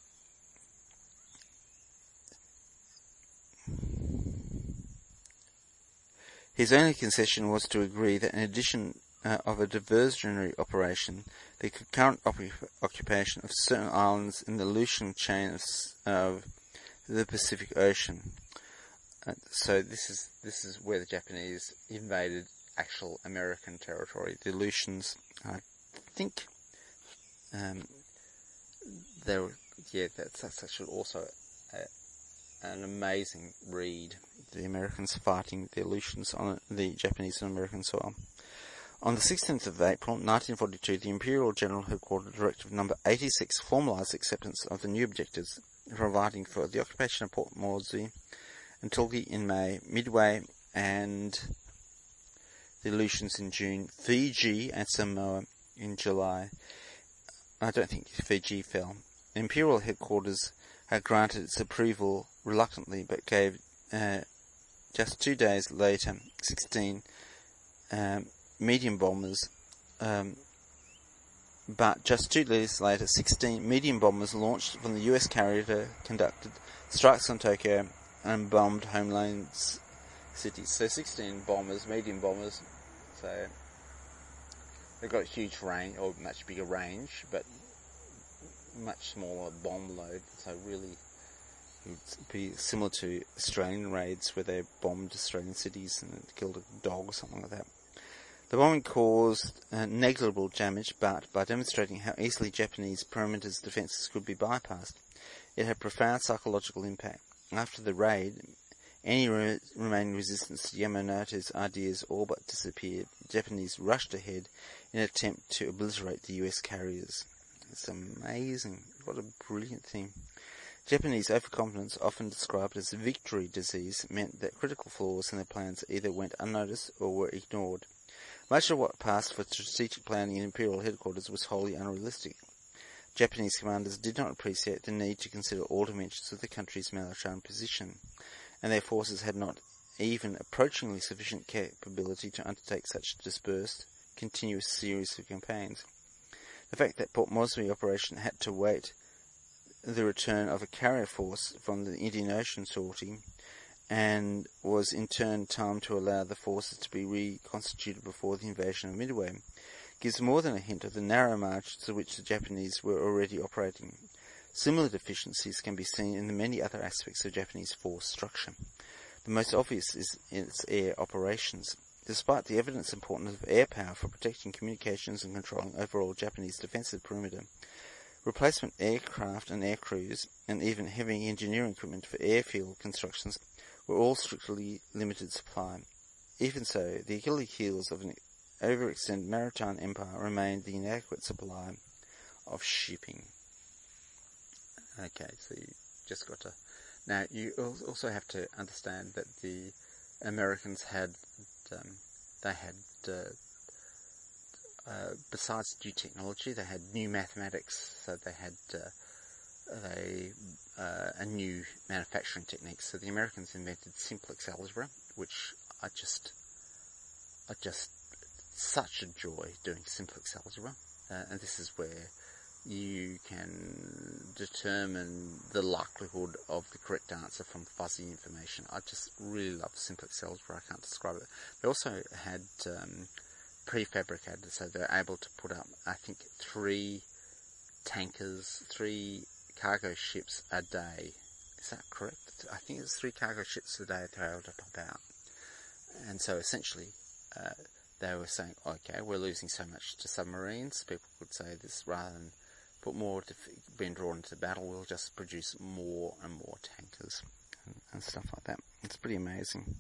his only concession was to agree that in addition uh, of a diversionary operation, the concurrent op- occupation of certain islands in the Aleutian chain of, of the Pacific Ocean. Uh, so this is this is where the Japanese invaded actual American territory. The Aleutians, I think, um, they were, yeah, that's, that's actually also a, an amazing read. The Americans fighting the Aleutians on the Japanese and American soil. On the sixteenth of April, nineteen forty-two, the Imperial General Headquarters Directive Number eighty-six formalised acceptance of the new objectives, providing for the occupation of Port Moresby and Tulgi in May, Midway and the Aleutians in June, Fiji and Samoa in July. I don't think Fiji fell. The Imperial Headquarters had granted its approval reluctantly, but gave uh, just two days later sixteen um, medium bombers. Um, but just two days later, sixteen medium bombers launched from the U S carrier conducted strikes on Tokyo and bombed homeland cities. So sixteen bombers, medium bombers. So they've got a huge range, or much bigger range, but much smaller bomb load. So really, it would be similar to Australian raids where they bombed Australian cities and killed a dog or something like that. The bombing caused uh, negligible damage, but by demonstrating how easily Japanese perimeter's defences could be bypassed, it had profound psychological impact. After the raid, any re- remaining resistance to Yamanote's ideas all but disappeared. The Japanese rushed ahead in an attempt to obliterate the U S carriers. It's amazing. What a brilliant thing. Japanese overconfidence, often described as victory disease, meant that critical flaws in their plans either went unnoticed or were ignored. Much of what passed for strategic planning in Imperial headquarters was wholly unrealistic. Japanese commanders did not appreciate the need to consider all dimensions of the country's maritime position, and their forces had not even approachingly sufficient capability to undertake such a dispersed, continuous series of campaigns. The fact that Port Moresby operation had to wait the return of a carrier force from the Indian Ocean sortie, and was in turn timed to allow the forces to be reconstituted before the invasion of Midway, gives more than a hint of the narrow margins to which the Japanese were already operating. Similar deficiencies can be seen in the many other aspects of Japanese force structure. The most obvious is in its air operations. Despite the evident importance of air power for protecting communications and controlling overall Japanese defensive perimeter, replacement aircraft and air crews, and even heavy engineering equipment for airfield constructions, were all strictly limited supply. Even so, the Achilles heels of an overextended maritime empire remained the inadequate supply of shipping. Okay, so you just got to... Now, you also have to understand that the Americans had, um, they had, uh, uh, besides new technology, they had new mathematics, so they had uh, they, uh, a new manufacturing techniques. So the Americans invented simplex algebra, which I just, I just, such a joy doing simplex algebra, uh, and this is where you can determine the likelihood of the correct answer from fuzzy information. I just really love simplex algebra. I can't describe it. They also had um, prefabricated, so they're able to put up, I think, three tankers, three cargo ships a day. Is that correct? I think it's three cargo ships a day they're able to pump out. And so essentially, uh, they were saying, okay, we're losing so much to submarines. People could say this, rather than put more to being drawn into battle, we'll just produce more and more tankers and, and stuff like that. It's pretty amazing.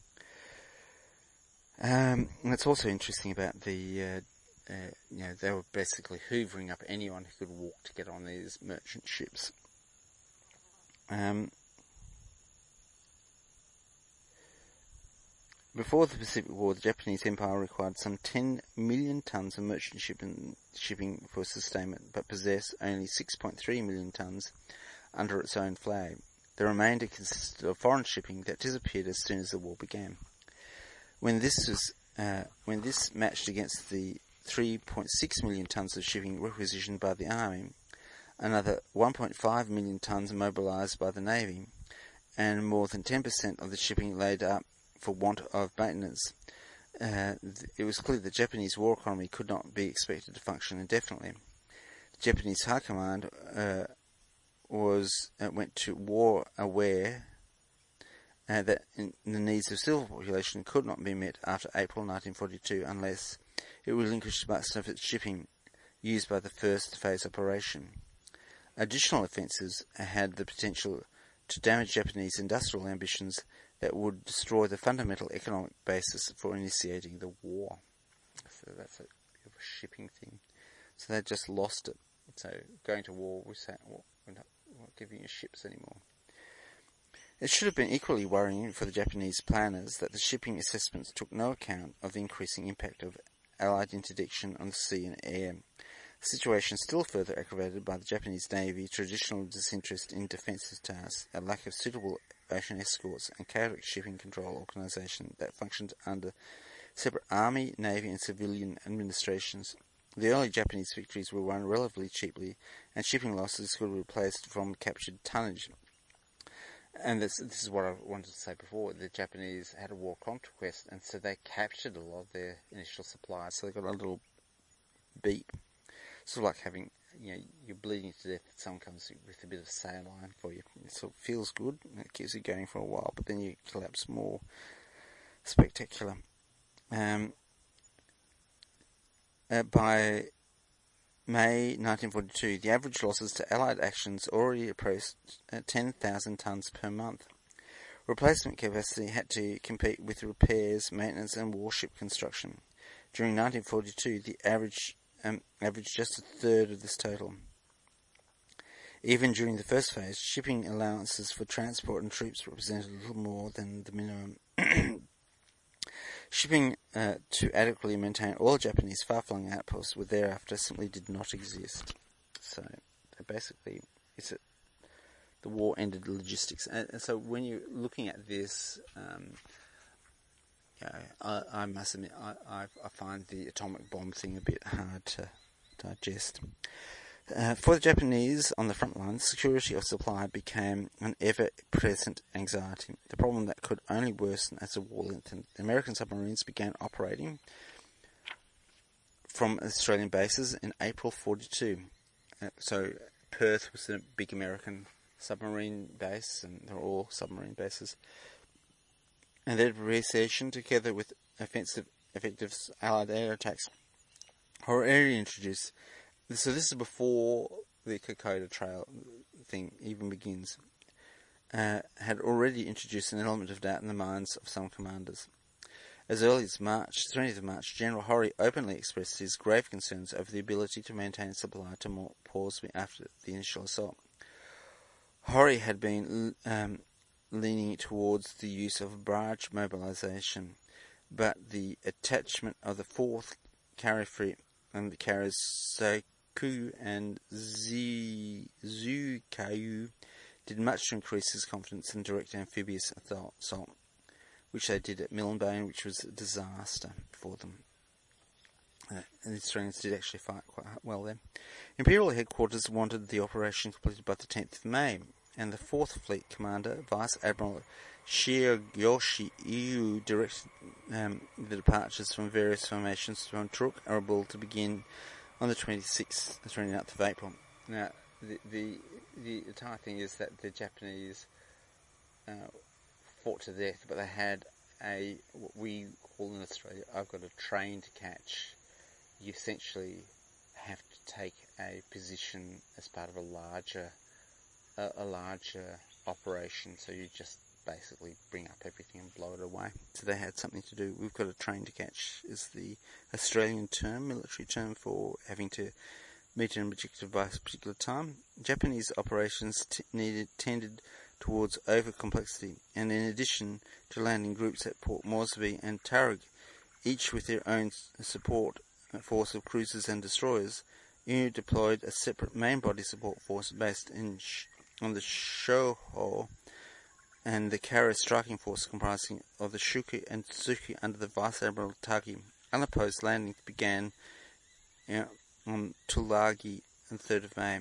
Um, and it's also interesting about the, uh, uh, you know, they were basically hoovering up anyone who could walk to get on these merchant ships. Um, Before the Pacific War, the Japanese Empire required some ten million tons of merchant shipping, shipping for sustainment, but possessed only six point three million tons under its own flag. The remainder consisted of foreign shipping that disappeared as soon as the war began. When this was, uh, when this matched against the three point six million tons of shipping requisitioned by the Army, another one point five million tons mobilized by the Navy, and more than ten percent of the shipping laid up for want of maintenance, uh, it was clear the Japanese war economy could not be expected to function indefinitely. The Japanese High Command uh, was uh, went to war aware uh, that in, the needs of civil population could not be met after April nineteen forty-two unless it relinquished much of its shipping used by the first phase operation. Additional offences had the potential to damage Japanese industrial ambitions that would destroy the fundamental economic basis for initiating the war. So that's a, a shipping thing. So they just lost it. So going to war, we say, well, we're not, we're not giving you ships anymore. It should have been equally worrying for the Japanese planners that the shipping assessments took no account of the increasing impact of Allied interdiction on the sea and air. A situation still further aggravated by the Japanese Navy traditional disinterest in defensive tasks, a lack of suitable ocean escorts, and chaotic shipping control organisation that functioned under separate army, navy and civilian administrations. The early Japanese victories were won relatively cheaply, and shipping losses could be replaced from captured tonnage. And this, this is what I wanted to say before. The Japanese had a war conquest, and so they captured a lot of their initial supplies. So they got a little beep. Sort of like having, you know, you're bleeding to death, someone comes with a bit of saline for you. It sort of feels good, and it keeps you going for a while, but then you collapse more. Spectacular. Um, uh, by May nineteen forty-two, the average losses to Allied actions already approached uh, ten thousand tonnes per month. Replacement capacity had to compete with repairs, maintenance and warship construction. During nineteen forty-two, the average um, averaged just a third of this total. Even during the first phase, shipping allowances for transport and troops represented a little more than the minimum. Shipping uh, to adequately maintain all Japanese far-flung outposts were thereafter simply did not exist. So basically, it's a, the war ended logistics. And, and so when you're looking at this, um, you know, I, I must admit, I, I, I find the atomic bomb thing a bit hard to digest. Uh, for the Japanese on the front line, security of supply became an ever-present anxiety, the problem that could only worsen as the war lengthened. The American submarines began operating from Australian bases in April forty-two. Uh, so Perth was a big American submarine base, and they're all submarine bases. And their recession, together with offensive, effective Allied air attacks, were already introduced. So this is before the Kokoda Trail thing even begins. Uh, had already introduced an element of doubt in the minds of some commanders. As early as March, twentieth of March, General Horry openly expressed his grave concerns over the ability to maintain supply to Poresby after the initial assault. Horry had been um, leaning towards the use of barge mobilisation, but the attachment of the fourth carrier fleet and the carriers Seiku and Zukaiyu did much to increase his confidence in direct amphibious assault, which they did at Milne Bay, which was a disaster for them. Uh, and the Australians did actually fight quite well there. Imperial headquarters wanted the operation completed by the tenth of May, and the fourth Fleet Commander, Vice Admiral Shigeyoshi Iu, directed um, the departures from various formations from Truk Arabul to begin on the twenty-sixth and twenty-ninth of April. Now, the the, the entire thing is that the Japanese uh, fought to death, but they had a, what we call in Australia, I've got a train to catch. You essentially have to take a position as part of a larger, a, a larger operation, so you just basically bring up everything and blow it away. So they had something to do. We've got a train to catch is the Australian term, military term for having to meet an objective by a particular time. Japanese operations t- needed tended towards over-complexity, and in addition to landing groups at Port Moresby and Tarrag, each with their own support force of cruisers and destroyers, U N I deployed a separate main body support force based in Sh- on the Shoho, and the carrier striking force comprising of the Shuki and Tsuki under the Vice Admiral Taki. Unopposed landing began you know, on Tulagi on the third of May.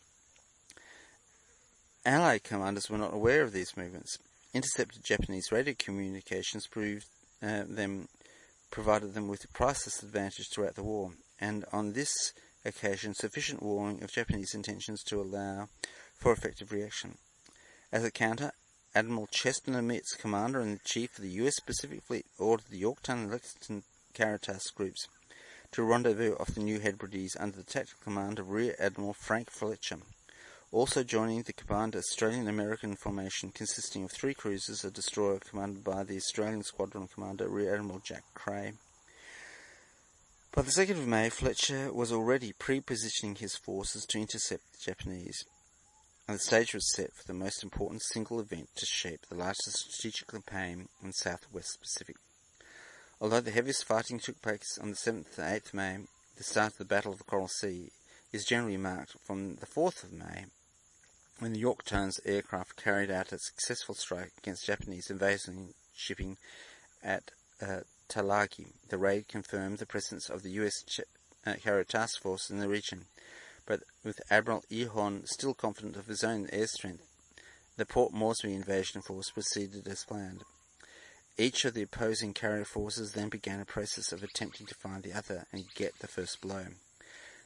Allied commanders were not aware of these movements. Intercepted Japanese radio communications proved uh, them provided them with a priceless advantage throughout the war, and on this occasion sufficient warning of Japanese intentions to allow for effective reaction. As a counter, Admiral Chester Nimitz, commander and chief of the U S Pacific Fleet, ordered the Yorktown and Lexington Caritas groups to rendezvous off the New Hebrides under the tactical command of Rear Admiral Frank Fletcher. Also joining the combined Australian-American formation consisting of three cruisers, a destroyer commanded by the Australian Squadron Commander Rear Admiral Jack Cray. By the second of May, Fletcher was already pre-positioning his forces to intercept the Japanese, and the stage was set for the most important single event to shape the largest strategic campaign in the Southwest Pacific. Although the heaviest fighting took place on the seventh and eighth of May, the start of the Battle of the Coral Sea is generally marked from the fourth of May, when the Yorktown's aircraft carried out a successful strike against Japanese invasion shipping at uh, Talagi. The raid confirmed the presence of the U S ch- uh, carrier task force in the region, but with Admiral Ihon still confident of his own air strength, the Port Moresby invasion force proceeded as planned. Each of the opposing carrier forces then began a process of attempting to find the other and get the first blow.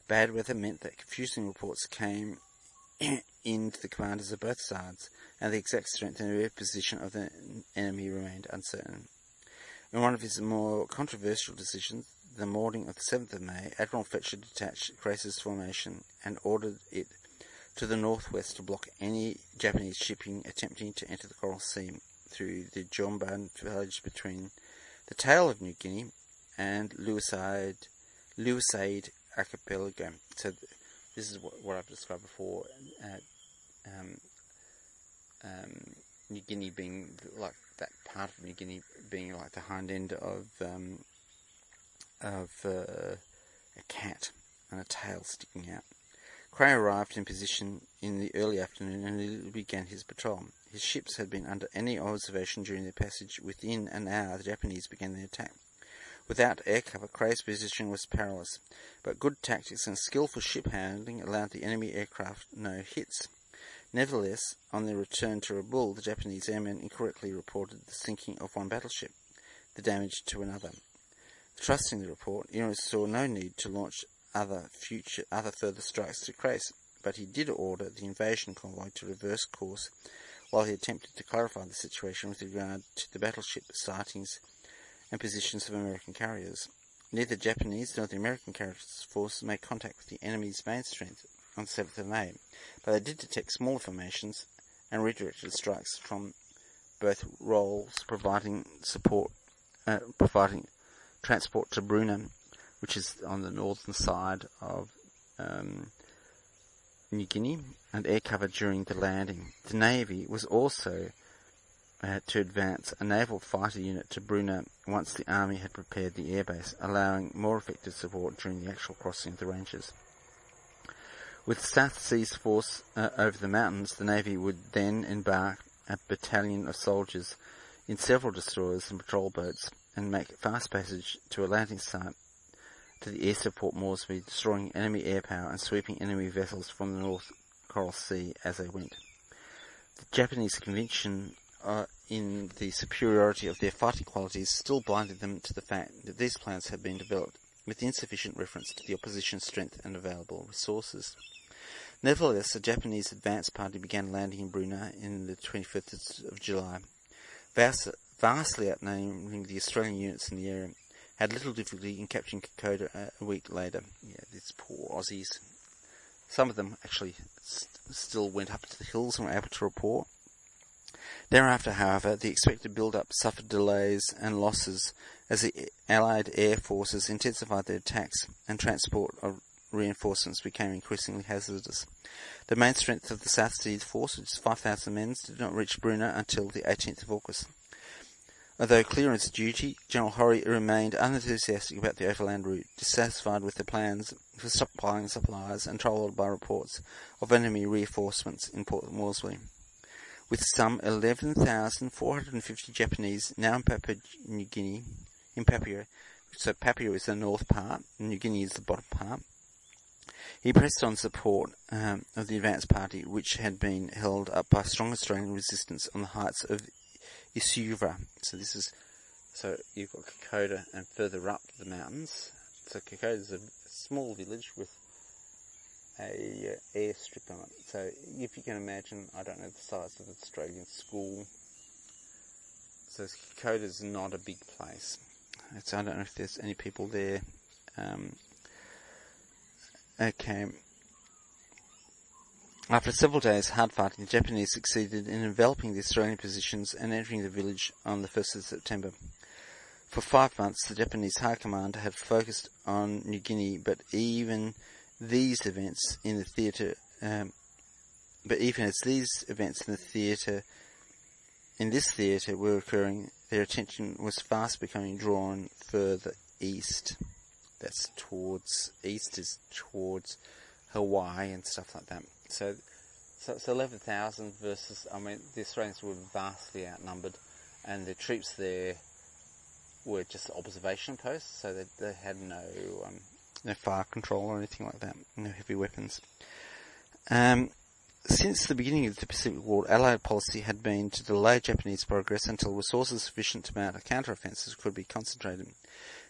Bad weather meant that confusing reports came in to the commanders of both sides, and the exact strength and rear position of the enemy remained uncertain. In one of his more controversial decisions, the morning of the seventh of May, Admiral Fletcher detached Grace's formation and ordered it to the northwest to block any Japanese shipping attempting to enter the Coral Sea through the Jomban village between the tail of New Guinea and Leeward, Leeward Archipelago. So this is what, what I've described before. Uh, um, um, New Guinea being like that part of New Guinea being like the hind end of um, of uh, a cat and a tail sticking out. Cray arrived in position in the early afternoon and began his patrol. His ships had been under any observation during their passage. Within an hour, the Japanese began their attack. Without air cover, Cray's position was perilous, but good tactics and skillful ship handling allowed the enemy aircraft no hits. Nevertheless, on their return to Rabaul, the Japanese airmen incorrectly reported the sinking of one battleship, the damage to another. Trusting the report, Eno saw no need to launch other future, other further strikes to Crace, but he did order the invasion convoy to reverse course while he attempted to clarify the situation with regard to the battleship sightings and positions of American carriers. Neither Japanese nor the American carrier force made contact with the enemy's main strength on the seventh of May, but they did detect smaller formations and redirected strikes from both roles, providing support, uh, providing transport to Bruna, which is on the northern side of um, New Guinea, and air cover during the landing. The Navy was also uh, to advance a naval fighter unit to Bruna once the Army had prepared the airbase, allowing more effective support during the actual crossing of the ranges. With the South Seas Force uh, over the mountains, the Navy would then embark a battalion of soldiers in several destroyers and patrol boats and make fast passage to a landing site to the east of Port Moresby, destroying enemy air power and sweeping enemy vessels from the North Coral Sea as they went. The Japanese conviction uh, in the superiority of their fighting qualities still blinded them to the fact that these plans had been developed with insufficient reference to the opposition's strength and available resources. Nevertheless, the Japanese advance party began landing in Bruna in the twenty-fifth of July. Vast, vastly outnumbering the Australian units in the area, had little difficulty in capturing Kokoda a week later. Yeah, these poor Aussies. Some of them actually st- still went up to the hills and were able to report. Thereafter, however, the expected build-up suffered delays and losses as the Allied air forces intensified their attacks and transport of reinforcements became increasingly hazardous. The main strength of the South Seas Force, which is five thousand men, did not reach Bruna until the eighteenth of August. Although clearance duty, General Horry remained unenthusiastic about the overland route, dissatisfied with the plans for stockpiling supplies and troubled by reports of enemy reinforcements in Port Moresby. With some eleven thousand four hundred fifty Japanese now in Papua New Guinea, in Papua, so Papua is the north part, and New Guinea is the bottom part, he pressed on support um, of the advance party, which had been held up by strong Australian resistance on the heights of Isuvra. So this is, so you've got Kokoda and further up the mountains. So Kokoda is a small village with a uh, airstrip on it. So if you can imagine, I don't know the size of an Australian school. So Kokoda is not a big place. So I don't know if there's any people there. Um, okay. After several days' hard fighting, the Japanese succeeded in enveloping the Australian positions and entering the village on the first of September. For five months, the Japanese High Command had focused on New Guinea, but even these events in the theatre, um, but even as these events in the theatre, in this theatre were occurring, their attention was fast becoming drawn further east. That's towards, east is towards Hawaii and stuff like that. So, so, so eleven thousand versus, I mean, the Australians were vastly outnumbered, and the troops there were just observation posts, so they, they had no um, no fire control or anything like that, no heavy weapons. Um, since the beginning of the Pacific War, Allied policy had been to delay Japanese progress until resources sufficient to mount a counter-offensive could be concentrated.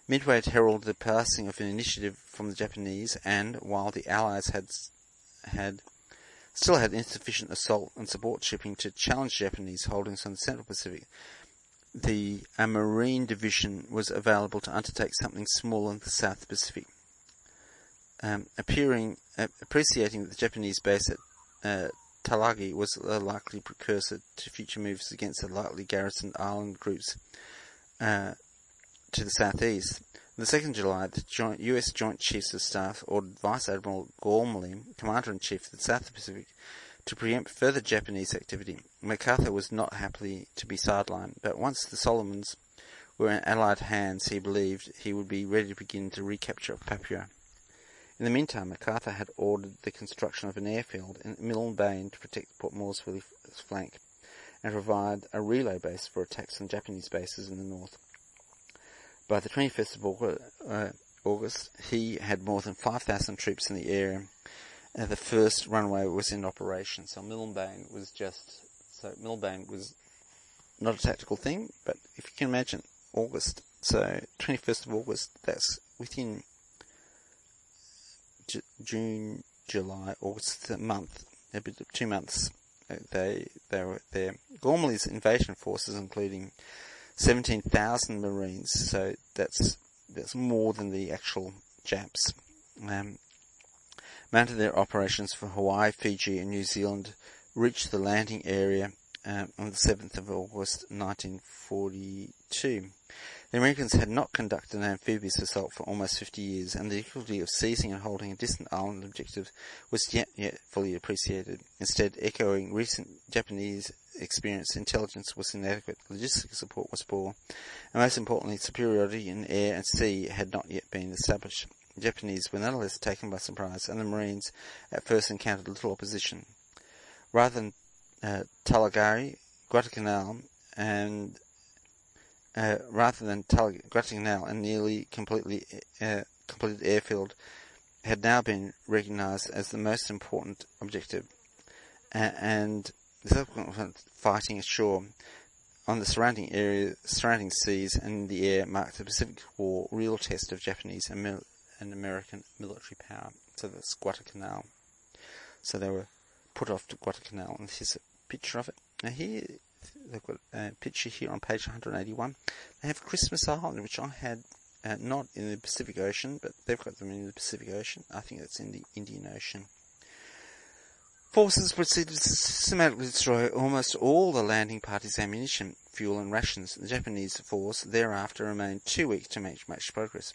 Midway had heralded the passing of an initiative from the Japanese, and while the Allies had had still had insufficient assault and support shipping to challenge Japanese holdings on the Central Pacific, the a Marine Division was available to undertake something smaller in the South Pacific. Um, appearing, uh, appreciating that the Japanese base at uh, Talagi was a likely precursor to future moves against the lightly garrisoned island groups uh, to the southeast. On the second of July, the joint, U S Joint Chiefs of Staff ordered Vice Admiral Gormley, Commander-in-Chief of the South Pacific, to preempt further Japanese activity. MacArthur was not happy to be sidelined, but once the Solomons were in Allied hands, he believed he would be ready to begin the recapture of Papua. In the meantime, MacArthur had ordered the construction of an airfield in Milne Bay to protect Port Moresby's flank and provide a relay base for attacks on Japanese bases in the north. By the twenty-first of August, he had more than five thousand troops in the area. Uh, the first runway was in operation, so Milne was just so Milne was not a tactical thing, but if you can imagine, August, so twenty-first of August, that's within J- June, July, August, a month, a bit of two months. Uh, they they were there. Gormley's invasion forces, including seventeen thousand Marines, so that's that's more than the actual Japs. Um, mounted their operations for Hawaii, Fiji and New Zealand, reached the landing area um, on the seventh of August nineteen forty-two. The Americans had not conducted an amphibious assault for almost fifty years, and the difficulty of seizing and holding a distant island objective was yet yet fully appreciated. Instead, echoing recent Japanese experience, intelligence was inadequate, logistical support was poor, and most importantly, superiority in air and sea had not yet been established. The Japanese were nonetheless taken by surprise, and the Marines at first encountered little opposition. Rather than uh, Talagari, Guadalcanal, and uh, rather than Talag- Guadalcanal, a nearly completely uh, completed airfield had now been recognised as the most important objective, uh, and the subsequent fighting ashore on the surrounding area, surrounding seas, and in the air marked the Pacific War real test of Japanese and, mil- and American military power. So that's Guadalcanal. So they were put off to Guadalcanal, and here's a picture of it. Now here, they've got a picture here on page one hundred eighty-one. They have Christmas Island, which I had uh, not in the Pacific Ocean, but they've got them in the Pacific Ocean. I think that's in the Indian Ocean. Forces proceeded to systematically destroy almost all the landing party's ammunition, fuel and rations. The Japanese force thereafter remained too weak to make much progress.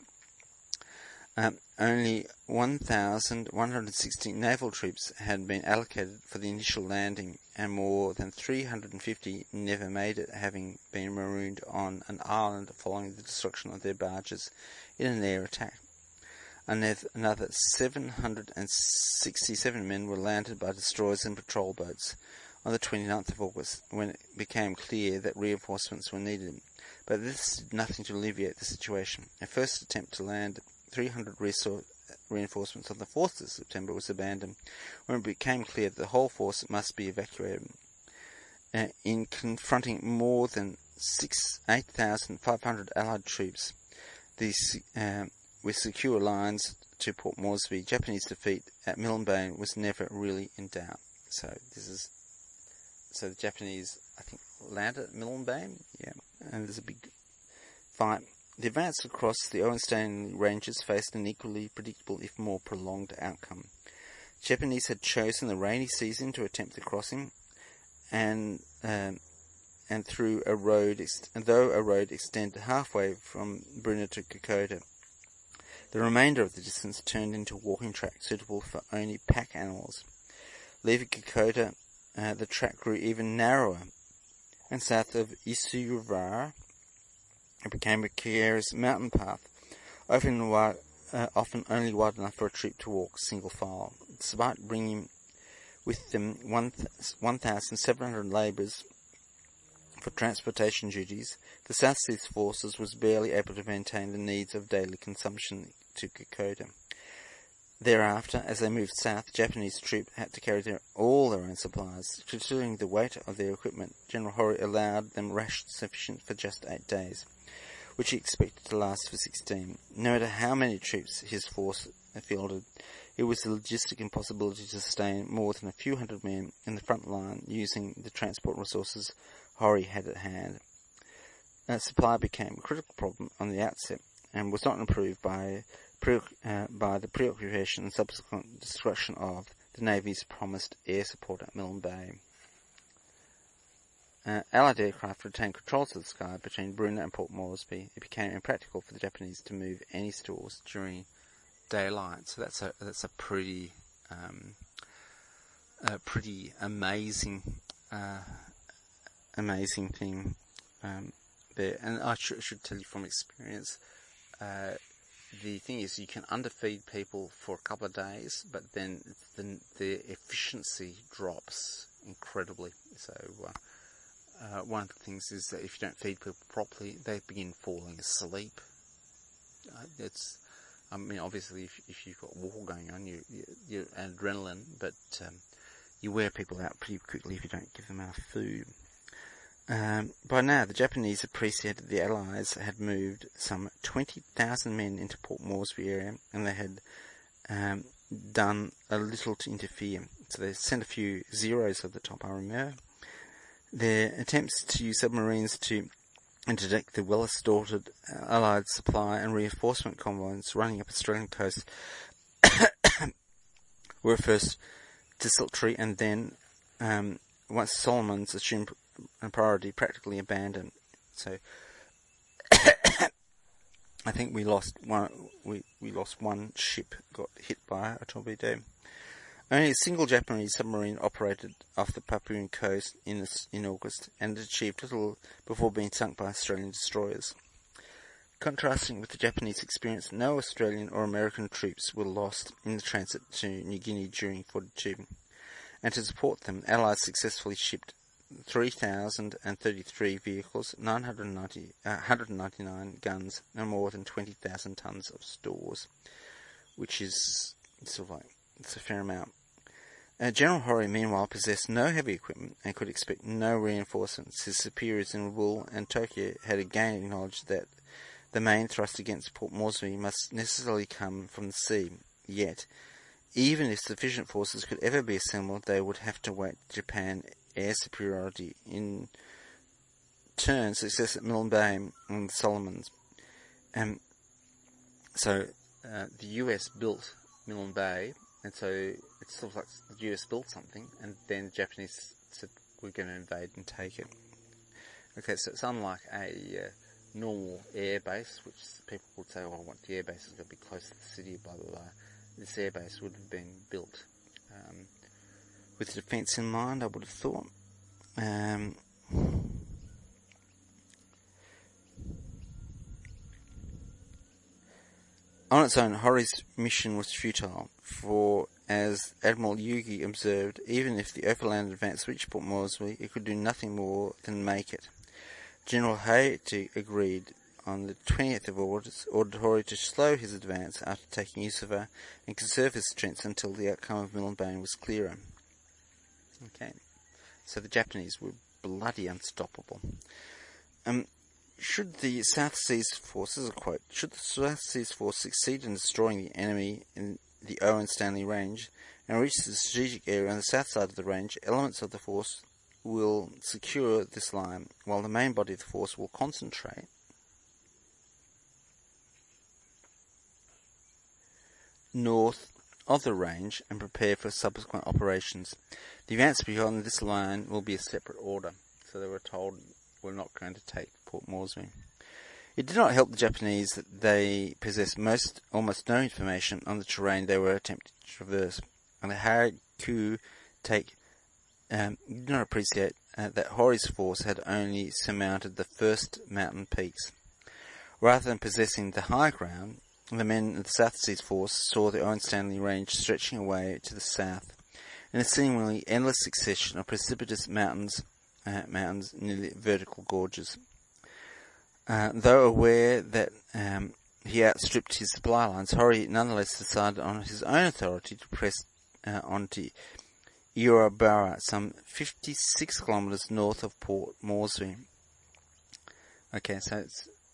Um, only one thousand one hundred sixty naval troops had been allocated for the initial landing, and more than three hundred fifty never made it, having been marooned on an island following the destruction of their barges in an air attack. Another seven hundred sixty-seven men were landed by destroyers and patrol boats on the twenty-ninth of August, when it became clear that reinforcements were needed. But this did nothing to alleviate the situation. A first attempt to land three hundred resor- reinforcements on the fourth of September was abandoned, when it became clear that the whole force must be evacuated. Uh, in confronting more than eight thousand five hundred Allied troops, these uh, with secure lines to Port Moresby, Japanese defeat at Milne Bay was never really in doubt. So this is so the Japanese, I think, landed at Milne Bay, yeah, and there's a big fight. The advance across the Owen Stanley Ranges faced an equally predictable, if more prolonged, outcome. Japanese had chosen the rainy season to attempt the crossing, and um, and through a road, ex- though a road extended halfway from Brunner to Kokoda. The remainder of the distance turned into a walking track suitable for only pack animals. Leaving Kokoda, uh, the track grew even narrower, and south of Isuwara, it became a precarious mountain path, often, wide, uh, often only wide enough for a troop to walk single file. Despite bringing with them one thousand seven hundred labourers for transportation duties, the South Seas Forces was barely able to maintain the needs of daily consumption to Kokoda. Thereafter, as they moved south, the Japanese troops had to carry their, all their own supplies. Considering the weight of their equipment, General Horry allowed them rations sufficient for just eight days. which he expected to last for sixteen. No matter how many troops his force fielded, it was a logistic impossibility to sustain more than a few hundred men in the front line using the transport resources Horry had at hand. Uh, supply became a critical problem on the outset and was not improved by, pre- uh, by the preoccupation and subsequent destruction of the Navy's promised air support at Milne Bay. Uh, Allied aircraft retained controls of the sky between Bruna and Port Moresby. It became impractical for the Japanese to move any stores during daylight. So that's a that's a pretty um, a pretty amazing uh, amazing thing um, there. And I sh- should tell you from experience. Uh, the thing is, you can underfeed people for a couple of days, but then the the efficiency drops incredibly. So. Uh, Uh, one of the things is that if you don't feed people properly, they begin falling asleep. Uh, it's, I mean, obviously, if, if you've got war going on, you, you, you're adrenaline, but um, you wear people out pretty quickly if you don't give them enough food. Um, by now, the Japanese appreciated the Allies had moved some twenty thousand men into Port Moresby area, and they had um, done a little to interfere. So they sent a few zeros at the top, I remember. Their attempts to use submarines to interdict the well-assorted Allied supply and reinforcement convoys running up Australian coast were first desultory and then, um, once Solomons assumed priority, practically abandoned. So, I think we lost one. We we lost one ship, got hit by a torpedo. Only a single Japanese submarine operated off the Papuan coast in, in August and achieved little before being sunk by Australian destroyers. Contrasting with the Japanese experience, no Australian or American troops were lost in the transit to New Guinea during forty-two, and to support them, Allies successfully shipped three thousand thirty-three vehicles, nine hundred ninety, uh, one hundred ninety-nine guns, and more than twenty thousand tons of stores, which is sort of like, it's a fair amount. Uh, General Horry, meanwhile, possessed no heavy equipment and could expect no reinforcements. His superiors in Wool and Tokyo had again acknowledged that the main thrust against Port Moresby must necessarily come from the sea. Yet, even if sufficient forces could ever be assembled, they would have to wait Japan air superiority. In turn, success at Milne Bay and the Solomons. Um, so, uh, the U S built Milne Bay, and so it's sort of like the U S built something, and then the Japanese said, we're going to invade and take it. Okay, so it's unlike a uh, normal air base, which people would say, oh, I want the air base is going to be close to the city, blah, blah, blah. This air base would have been built um, with defence in mind, I would have thought. Um, On its own, Horry's mission was futile, for, as Admiral Yugi observed, even if the overland advance reached Port Moresby, it could do nothing more than make it. General Haiti agreed on the twentieth of August, ordered Horry to slow his advance after taking Yusufa and conserve his strength until the outcome of Milne Bay was clearer. Okay, so the Japanese were bloody unstoppable. Um, Should the South Seas Force, this is a quote, should the South Seas Force succeed in destroying the enemy in the Owen Stanley Range and reach the strategic area on the south side of the range, elements of the force will secure this line, while the main body of the force will concentrate north of the range and prepare for subsequent operations. The advance beyond this line will be a separate order. So they were told, we're not going to take Port Moresby. It did not help the Japanese that they possessed most, almost no information on the terrain they were attempting to traverse, and the Haraku take um, did not appreciate uh, that Horry's force had only surmounted the first mountain peaks. Rather than possessing the high ground, the men of the South Seas Force saw the Owen Stanley Range stretching away to the south, in a seemingly endless succession of precipitous mountains, uh, mountains, nearly vertical gorges. Uh, though aware that um, he outstripped his supply lines, Horry nonetheless decided on his own authority to press uh, onto Urabara, some fifty-six kilometres north of Port Moresby. Okay, so it's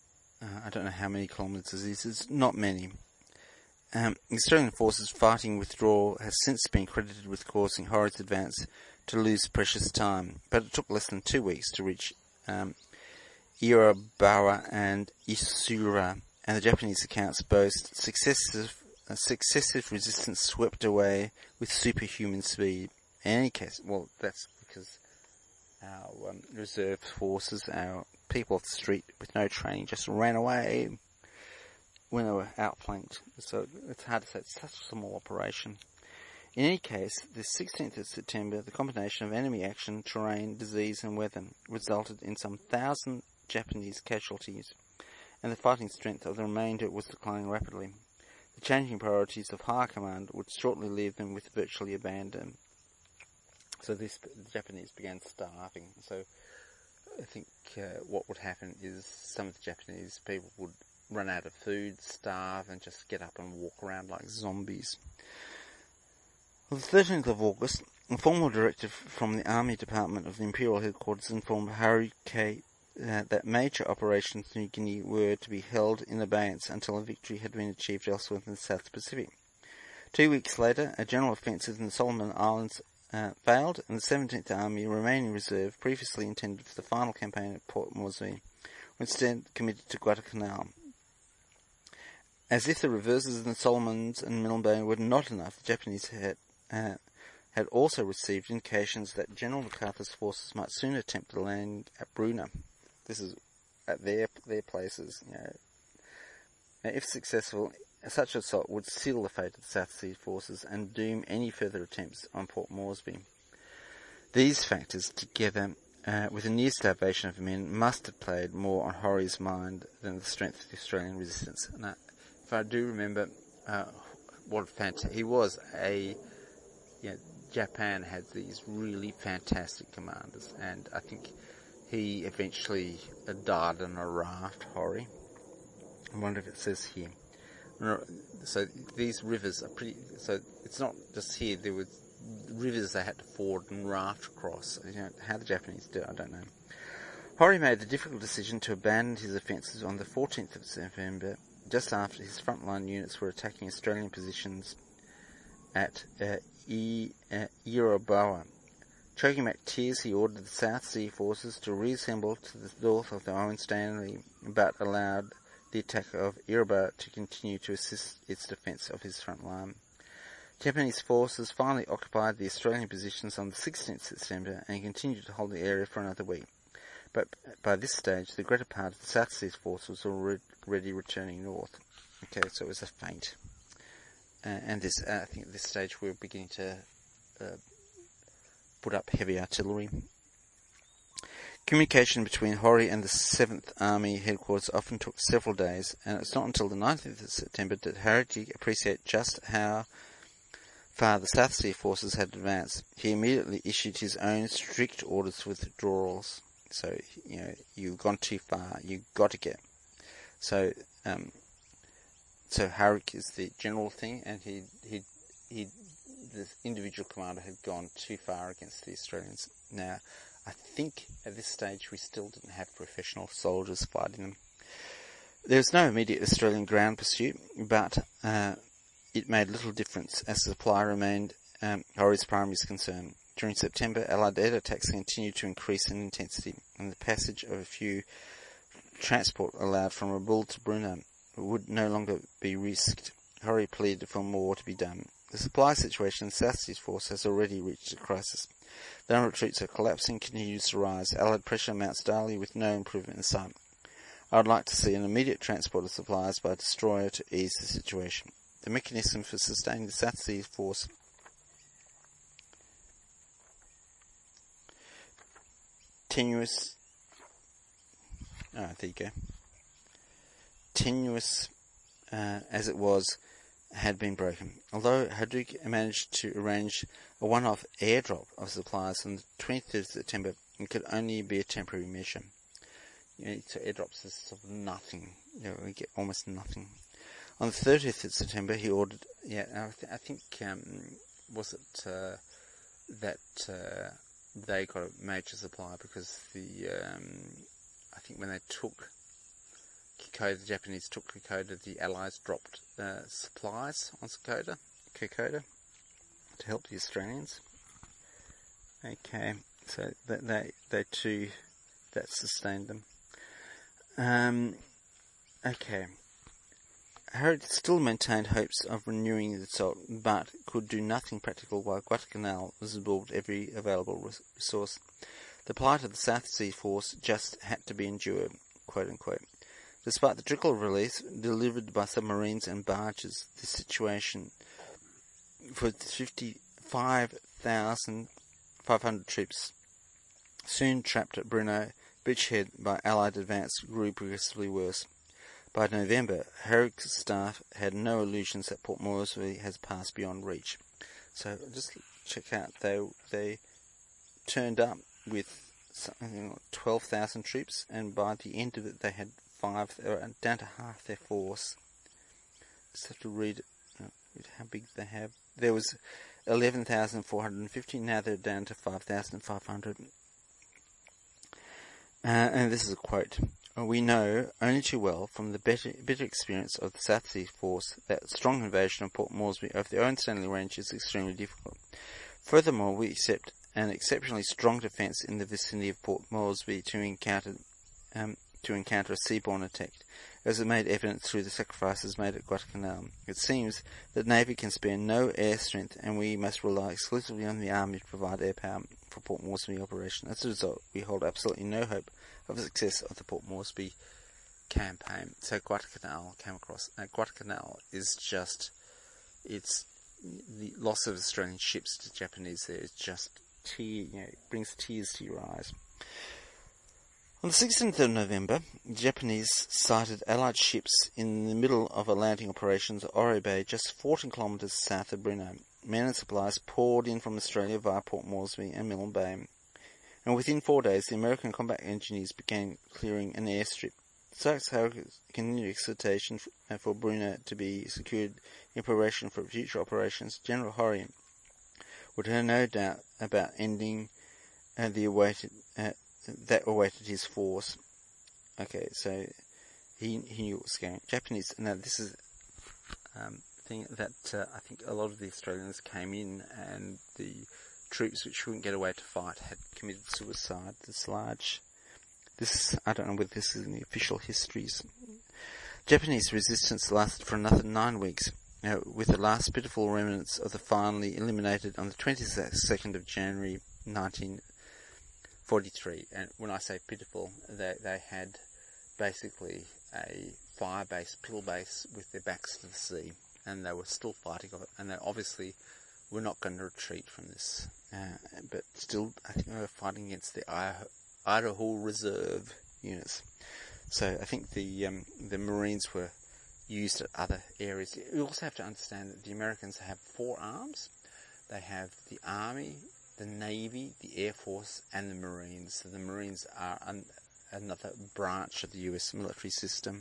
uh, I don't know how many kilometres it is. It's not many. Um, the Australian forces fighting withdrawal has since been credited with causing Hori's advance to lose precious time, but it took less than two weeks to reach um, Irabawa and Isura, and the Japanese accounts boast successive, uh, successive resistance swept away with superhuman speed. In any case, well, that's because our um, reserve forces, our people off the street with no training, just ran away when they were outflanked. So it's hard to say. It's such a small operation. In any case, the sixteenth of September, the combination of enemy action, terrain, disease and weather resulted in some thousand Japanese casualties, and the fighting strength of the remainder was declining rapidly. The changing priorities of higher command would shortly leave them with virtually abandoned. So this, the Japanese began starving. So I think uh, what would happen is some of the Japanese people would run out of food, starve, and just get up and walk around like zombies. On the thirteenth of August, a formal directive from the Army Department of the Imperial Headquarters informed Haruki uh, that major operations in New Guinea were to be held in abeyance until a victory had been achieved elsewhere in the South Pacific. Two weeks later, a general offensive in the Solomon Islands uh, failed, and the seventeenth Army, remaining reserve, previously intended for the final campaign at Port Moresby, were instead committed to Guadalcanal. As if the reverses in the Solomons and Milne Bay were not enough, the Japanese had uh, had also received indications that General MacArthur's forces might soon attempt to land at Bruna. This is at their their places. You know. Now, if successful, such an assault would seal the fate of the South Sea forces and doom any further attempts on Port Moresby. These factors, together uh, with the near starvation of men, must have played more on Hori's mind than the strength of the Australian resistance. Now, if I do remember, uh, what fant- he was a, you know, Japan had these really fantastic commanders, and I think he eventually uh, died on a raft, Hori. I wonder if it says here. So these rivers are pretty, so it's not just here, there were rivers they had to ford and raft across. You know, how the Japanese do it, I don't know. Hori made the difficult decision to abandon his offences on the fourteenth of September, just after his frontline units were attacking Australian positions at uh, e, uh, Irabawa. Choking back tears, he ordered the South Sea forces to reassemble to the north of the Owen Stanley, but allowed the attack of Irabawa to continue to assist its defence of his front line. Japanese forces finally occupied the Australian positions on the sixteenth of September and continued to hold the area for another week. But by this stage, the greater part of the South Sea forces were already returning north. Okay, so it was a feint. Uh, and this, uh, I think at this stage we were beginning to uh, put up heavy artillery. Communication between Hori and the seventh Army headquarters often took several days, and it's not until the nineteenth of September that Haruki appreciated just how far the South Sea forces had advanced. He immediately issued his own strict orders for withdrawals. So, you know, you've gone too far, you've got to get. So, um, so Haruki is the general thing, and he, he, he, the individual commander had gone too far against the Australians. Now, I think at this stage we still didn't have professional soldiers fighting them. There was no immediate Australian ground pursuit, but uh, it made little difference as the supply remained um, Hori's primary concern. During September, Allied air attacks continued to increase in intensity, and the passage of a few transport allowed from Rabaul to Bruna would no longer be risked. Hori pleaded for more to be done. The supply situation in South Sea's force has already reached a crisis. The number of troops are collapsing continues to rise. Allied pressure mounts daily with no improvement in sight. I would like to see an immediate transport of supplies by a destroyer to ease the situation. The mechanism for sustaining the South Sea force tenuous, ah, there you go, tenuous uh, as it was, had been broken. Although Haruki managed to arrange a one-off airdrop of supplies on the twentieth of September, it could only be a temporary measure. You know, so airdrops is sort of nothing. You know, we get almost nothing. On the thirtieth of September, he ordered, yeah, I, th- I think, um, was it uh, that uh, they got a major supply because the, um, I think when they took Kokoda, the Japanese took Kokoda, the Allies dropped uh, supplies on Kokoda, Kokoda to help the Australians. Okay, so that they they too that sustained them. Um, okay. Herrick still maintained hopes of renewing the assault, but could do nothing practical while Guadalcanal was absorbed every available resource. The plight of the South Sea Force just had to be endured, quote unquote. Despite the trickle of relief delivered by submarines and barges, the situation for fifty-five thousand five hundred troops soon trapped at Brno, beachhead by Allied advance, grew progressively worse. By November, Herrick's staff had no illusions that Port Moresby has passed beyond reach. So just check out, they they turned up with something like twelve thousand troops, and by the end of it they had five, or down to half their force. Just have to read uh, how big they have. There was eleven thousand four hundred fifty, now they're down to five thousand five hundred. Uh, and this is a quote. We know only too well from the bitter, bitter experience of the South Sea Force that strong invasion of Port Moresby over the Owen Stanley Range is extremely difficult. Furthermore, we accept an exceptionally strong defence in the vicinity of Port Moresby to encounter um, to encounter a seaborne attack, as it made evident through the sacrifices made at Guadalcanal. It seems that the Navy can spare no air strength, and we must rely exclusively on the Army to provide air power for Port Moresby operation. As a result, we hold absolutely no hope of the success of the Port Moresby campaign. So Guadalcanal came across. Now, Guadalcanal is just, it's the loss of Australian ships to Japanese there is just tear, you know, it brings tears to your eyes. On the sixteenth of November, the Japanese sighted Allied ships in the middle of a landing operations at Ore Bay, just fourteen kilometres south of Brno. Men and supplies poured in from Australia via Port Moresby and Milne Bay. And within four days, the American combat engineers began clearing an airstrip. Sykes Harris continued exhortation for, for Brno to be secured in preparation for future operations. General Horry would have no doubt about ending uh, the awaited uh, that awaited his force. Okay, so he he knew what was going on. Japanese. Now this is um, thing that uh, I think a lot of the Australians came in, and the troops which couldn't get away to fight had committed suicide. This large, this I don't know whether this is in the official histories. Japanese resistance lasted for another nine weeks, uh, with the last pitiful remnants of the finally eliminated on the twenty-second of January nineteen forty-three. And when I say pitiful, they they had basically a fire base, pill base, with their backs to the sea, and they were still fighting of it, and they obviously we're not going to retreat from this, uh, but still, I think they were fighting against the Idaho Reserve units. So I think the um, the Marines were used at other areas. You also have to understand that the Americans have four arms. They have the Army, the Navy, the Air Force, and the Marines. So the Marines are an, another branch of the U S military system.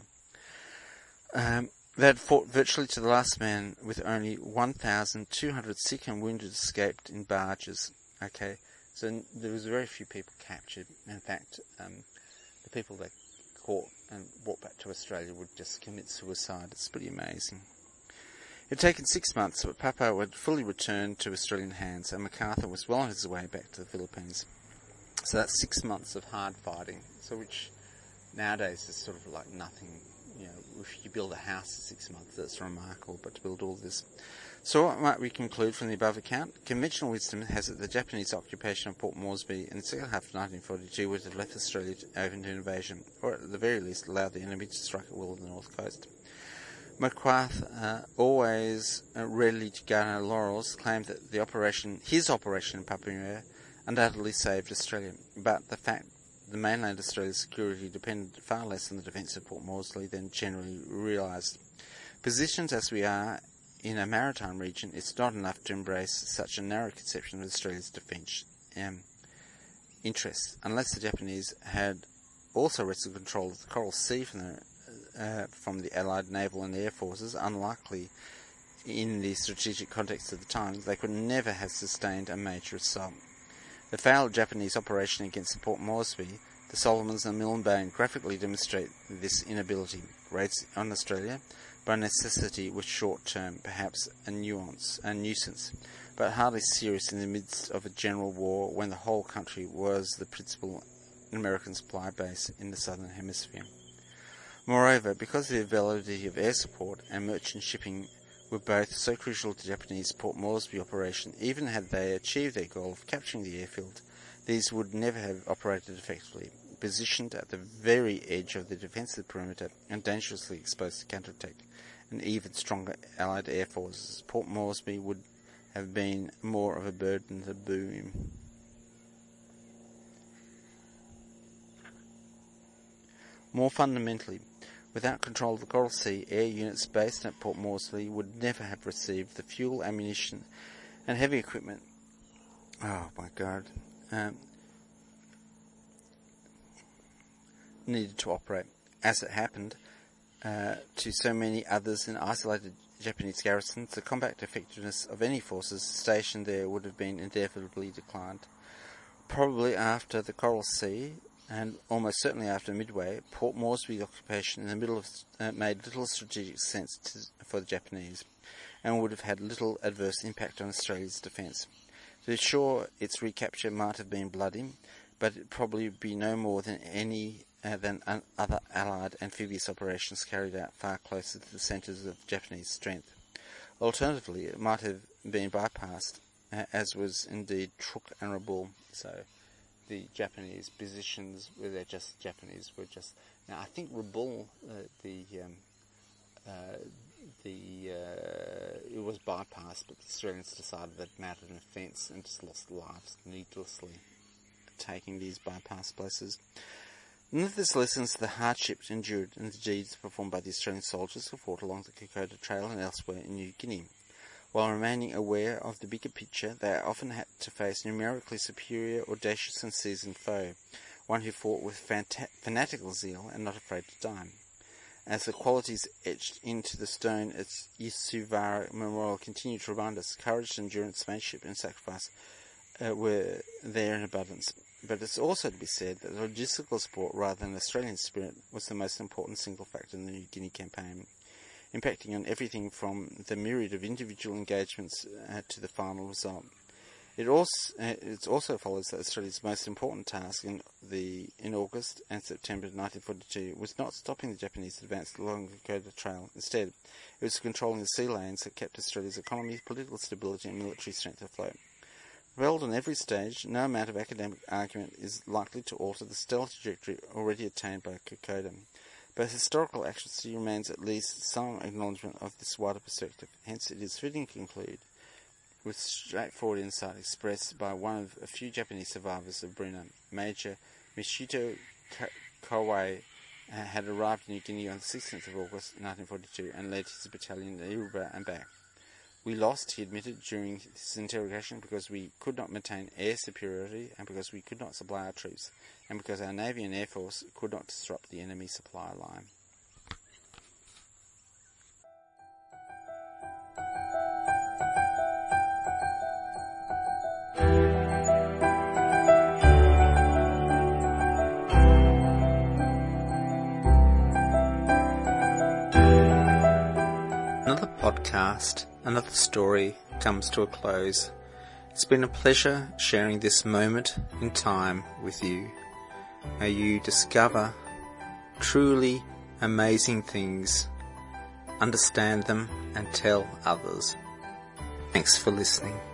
Um, They had fought virtually to the last man, with only one thousand two hundred sick and wounded escaped in barges. Okay, so there was very few people captured. In fact, um, the people they caught and brought back to Australia would just commit suicide. It's pretty amazing. It had taken six months, but Papua had fully returned to Australian hands, and MacArthur was well on his way back to the Philippines. So that's six months of hard fighting, so which nowadays is sort of like nothing. You know, if you build a house in six months, that's remarkable, but to build all this. So what might we conclude from the above account? Conventional wisdom has it the Japanese occupation of Port Moresby in the second half of nineteen forty-two would have left Australia open to invasion, or at the very least allowed the enemy to strike at will on the north coast. MacArthur, uh, always uh, ready to garner laurels, claimed that the operation, his operation in Papua New Guinea, undoubtedly saved Australia, but the fact the mainland Australia's security depended far less on the defence of Port Moresby than generally realised. Positioned as we are in a maritime region, it's not enough to embrace such a narrow conception of Australia's defence um, interests, unless the Japanese had also wrested control of the Coral Sea from the, uh, from the Allied naval and air forces. Unlikely in the strategic context of the time, they could never have sustained a major assault. The failed Japanese operation against Port Moresby, The Solomons and Milne Bay graphically demonstrate this inability. Raids on Australia, by necessity, was short-term, perhaps a nuance, a nuisance, but hardly serious in the midst of a general war when the whole country was the principal American supply base in the southern hemisphere. Moreover, because the availability of air support and merchant shipping were both so crucial to Japanese Port Moresby operation, even had they achieved their goal of capturing the airfield, these would never have operated effectively. Positioned at the very edge of the defensive perimeter and dangerously exposed to counterattack and even stronger Allied air forces, Port Moresby would have been more of a burden than a boom. More fundamentally, without control of the Coral Sea, air units based at Port Moresby would never have received the fuel, ammunition and heavy equipment. Oh my God. Um, needed to operate. As it happened uh, to so many others in isolated Japanese garrisons, the combat effectiveness of any forces stationed there would have been inevitably declined. Probably after the Coral Sea, and almost certainly after Midway, Port Moresby's occupation in the middle of uh, made little strategic sense to, for the Japanese, and would have had little adverse impact on Australia's defence. To be sure, its recapture might have been bloody, but it probably would be no more than any uh, than un- other Allied amphibious operations carried out far closer to the centres of Japanese strength. Alternatively, it might have been bypassed, uh, as was indeed Truk and Rabaul. So, the Japanese positions, where they're just Japanese, were just... Now, I think Rabaul, uh, the... Um, uh, the uh, it was bypassed, but the Australians decided that it mattered an offence and just lost lives needlessly taking these bypass places. None of this lessens the hardships endured and the deeds performed by the Australian soldiers who fought along the Kokoda Trail and elsewhere in New Guinea. While remaining aware of the bigger picture, they often had to face numerically superior, audacious and seasoned foe, one who fought with fanta- fanatical zeal and not afraid to die. As the qualities etched into the stone at Yusuvara Memorial continue to remind us, courage, endurance, mateship and sacrifice uh, were there in abundance. But it's also to be said that logistical support rather than Australian spirit was the most important single factor in the New Guinea campaign, impacting on everything from the myriad of individual engagements uh, to the final result. It also, uh, it also follows that Australia's most important task in the in August and September nineteen forty-two was not stopping the Japanese advance along the Kokoda Trail. Instead, it was controlling the sea lanes that kept Australia's economy, political stability and military strength afloat. Revealed on every stage, no amount of academic argument is likely to alter the stellar trajectory already attained by Kokoda. But historical accuracy remains at least some acknowledgement of this wider perspective. Hence, it is fitting to conclude with straightforward insight expressed by one of a few Japanese survivors of Brina. Major Michito Kawai uh, had arrived in New Guinea on the sixteenth of August nineteen forty-two and led his battalion to Iruba and back. We lost, he admitted during his interrogation, because we could not maintain air superiority and because we could not supply our troops, and because our Navy and Air Force could not disrupt the enemy supply line. Another podcast, another story comes to a close. It's been a pleasure sharing this moment in time with you. May you discover truly amazing things, understand them and tell others. Thanks for listening.